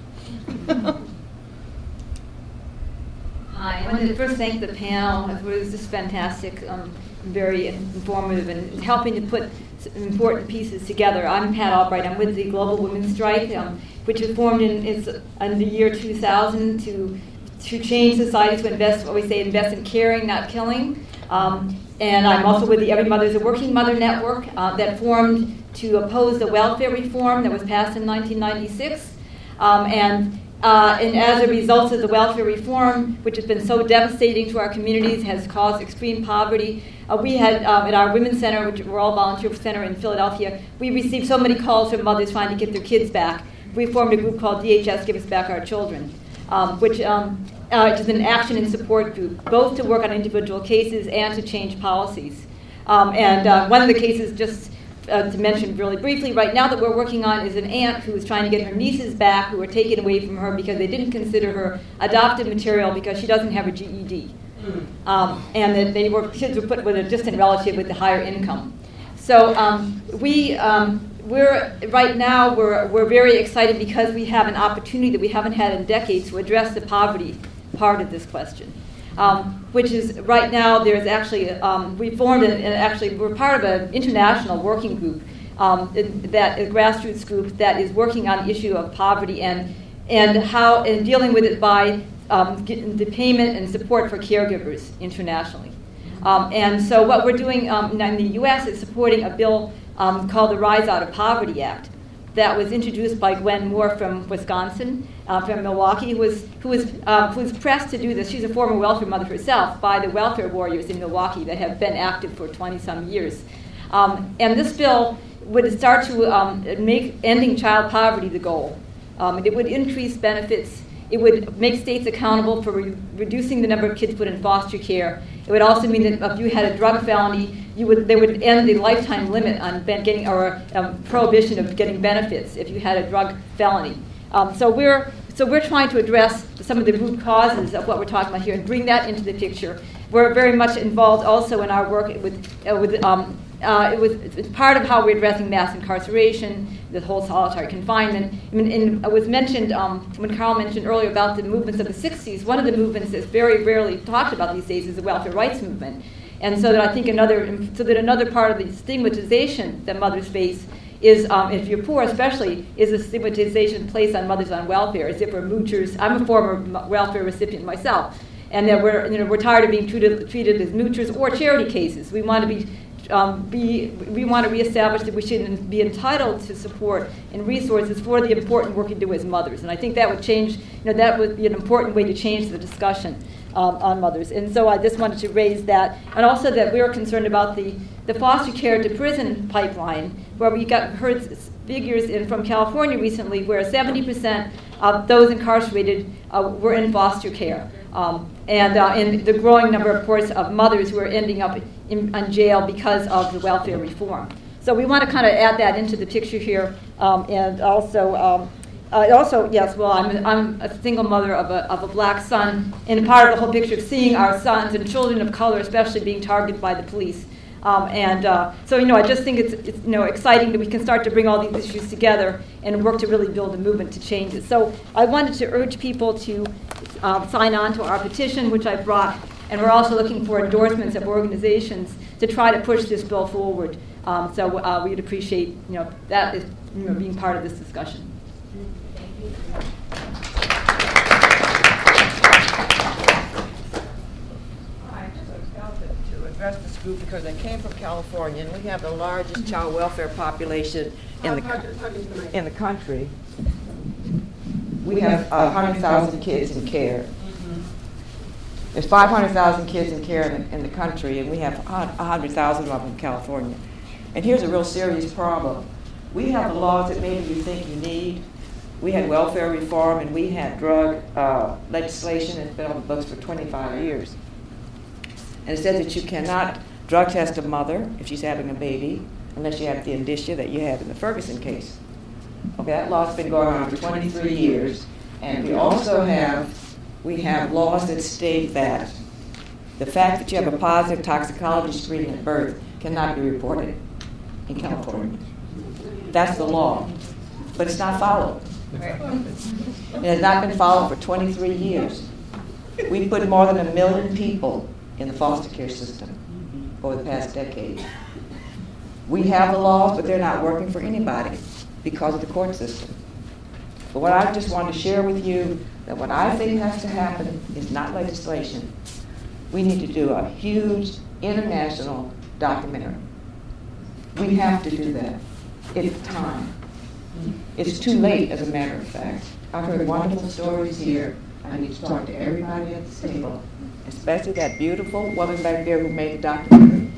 Hi, I wanted to first thank the panel. It was just fantastic, um, very informative, and helping to put important pieces together. I'm Pat Albright. I'm with the Global Women's Strike, um, which was formed in, is in the year two thousand to to change society to invest, what we say, invest in caring, not killing. Um, and I'm also with the Every Mother's a Working Mother Network uh, that formed to oppose the welfare reform that was passed in nineteen ninety-six. Um, and Uh, and as a result of the welfare reform, which has been so devastating to our communities, has caused extreme poverty, uh, we had um, at our Women's Center, which we're all volunteer center in Philadelphia, we received so many calls from mothers trying to get their kids back. We formed a group called D H S, Give Us Back Our Children, um, which um, uh, is an action and support group, both to work on individual cases and to change policies. Um, and uh, one of the cases, just Uh, to mention really briefly, right now that we're working on is an aunt who is trying to get her nieces back who were taken away from her because they didn't consider her adopted material because she doesn't have a G E D. Mm. Um, and that they were kids were put with a distant relative with a higher income. So um, we um, we're right now we're we're very excited because we have an opportunity that we haven't had in decades to address the poverty part of this question. Um, which is right now there's actually um, we formed an, and actually we're part of an international working group um, that a grassroots group that is working on the issue of poverty and and how and dealing with it by um, getting the payment and support for caregivers internationally. Um, and so what we're doing um, in the U S is supporting a bill um, called the Rise Out of Poverty Act that was introduced by Gwen Moore from Wisconsin, uh, from Milwaukee, who was who was uh, who was pressed to do this. She's a former welfare mother herself by the welfare warriors in Milwaukee that have been active for twenty some years. Um, and this bill would start to um, make ending child poverty the goal. Um, it would increase benefits. It would make states accountable for re- reducing the number of kids put in foster care. It would also mean that if you had a drug felony, you would they would end the lifetime limit on ben- getting or um, prohibition of getting benefits if you had a drug felony. Um, so we're so we're trying to address some of the root causes of what we're talking about here and bring that into the picture. We're very much involved also in our work with uh, with. Um, Uh, it was it's part of how we're addressing mass incarceration, the whole solitary confinement. I mean, and it was mentioned um, when Carl mentioned earlier about the movements of the sixties. One of the movements that's very rarely talked about these days is the welfare rights movement. And so that I think another so that another part of the stigmatization that mothers face is, um, if you're poor especially, is a stigmatization placed on mothers on welfare, as if we're moochers. I'm a former welfare recipient myself. and that we're, you know, we're tired of being treated, treated as neutrals or charity cases. We want to be Um, be, we want to reestablish that we should be entitled to support and resources for the important work we do as mothers. And I think that would change, you know, that would be an important way to change the discussion um, on mothers. And so I just wanted to raise that. And also that we are concerned about the, the foster care to prison pipeline, where we got heard figures in from California recently where seventy percent of those incarcerated uh, were in foster care. Um, and, uh, and the growing number, of course, of mothers who are ending up in, in jail because of the welfare reform. So we want to kind of add that into the picture here. Um, and also, um, uh, also, yes, well, I'm, I'm a single mother of a, of a black son, and part of the whole picture of seeing our sons and children of color especially being targeted by the police. Um, and uh, so, you know, I just think it's, it's, you know, exciting that we can start to bring all these issues together and work to really build a movement to change it. So I wanted to urge people to uh, sign on to our petition, which I brought, and we're also looking for endorsements of organizations to try to push this bill forward. Um, so uh, we'd appreciate, you know, that is, you know, being part of this discussion. Address this group because I came from California and we have the largest child welfare population in the in the country. We have uh, one hundred thousand kids in care. There's five hundred thousand kids in care in the, in the country, and we have one hundred thousand of them in California. And here's a real serious problem. We have the laws that maybe you think you need. We had welfare reform and we had drug uh, legislation that's been on the books for twenty-five years. And it says that you cannot drug test a mother if she's having a baby unless you have the indicia that you have in the Ferguson case. Okay, that law's been going on for twenty-three years. And we also have, we have laws that state that the fact that you have a positive toxicology screening at birth cannot be reported in California. That's the law. But it's not followed. It has not been followed for twenty-three years. We put more than a million people in the foster care system over the past decade. We have the laws, but they're not working for anybody because of the court system. But what I just want to share with you, that what I think has to happen is not legislation. We need to do a huge international documentary. We have to do that. It's time. It's too late, as a matter of fact. I've heard wonderful stories here. I need to talk to everybody at this table, especially that beautiful woman back there who made the documentary.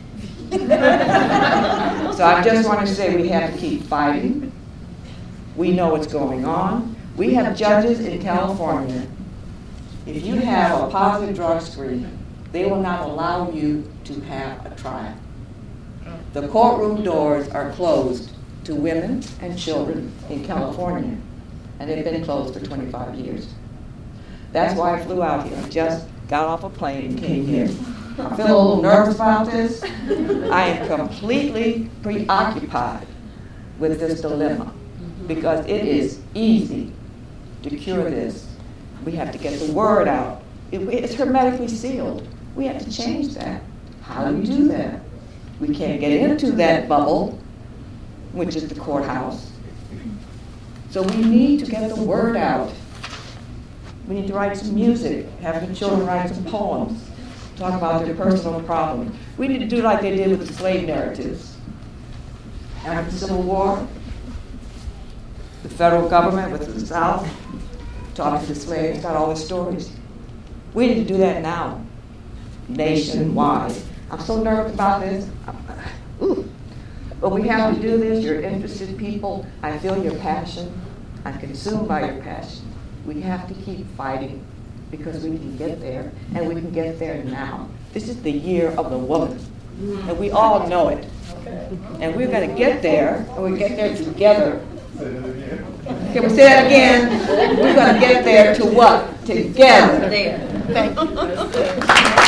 So I just want to say we have to keep fighting. We know what's going on. We have judges in California. If you have a positive drug screen, they will not allow you to have a trial. The courtroom doors are closed to women and children in California, and they've been closed for twenty-five years. That's why I flew out here. I just got off a plane and came here. I feel a little nervous about this. I am completely preoccupied with this dilemma because it is easy to cure this. We have to get the word out. It, it's hermetically sealed. We have to change that. How do we do that? We can't get into that bubble, which is the courthouse. So we need to get the word out. We need to write some music, have the children write some poems, talk about their personal problems. We need to do like they did with the slave narratives. After the Civil War, the federal government with the South talked to the slaves, got all the stories. We need to do that now, nationwide. I'm so nervous about this. Ooh. But we have to do this. You're interested people. I feel your passion. I'm consumed by your passion. We have to keep fighting because we can get there, and we can get there now. This is the year of the woman, and we all know it. And we're going to get there, and we get there together. Can we say that again? We're going to get there to what? Together. Thank you.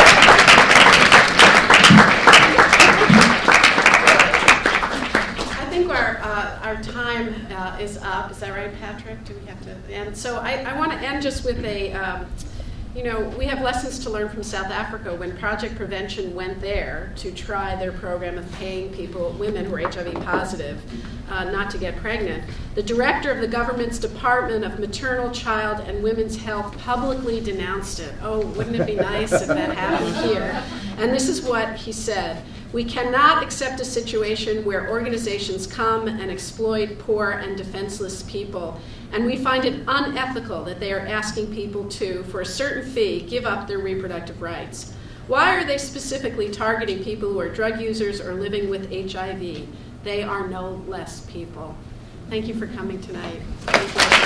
Our time uh, is up. Is that right, Patrick? Do we have to end? So I, I want to end just with a, um, you know, we have lessons to learn from South Africa when Project Prevention went there to try their program of paying people, women who are H I V positive, uh, not to get pregnant. The director of the government's Department of Maternal, Child, and Women's Health publicly denounced it. Oh, wouldn't it be nice if that happened here? And this is what he said. We cannot accept a situation where organizations come and exploit poor and defenseless people, and we find it unethical that they are asking people to, for a certain fee, give up their reproductive rights. Why are they specifically targeting people who are drug users or living with H I V? They are no less people. Thank you for coming tonight. Thank you.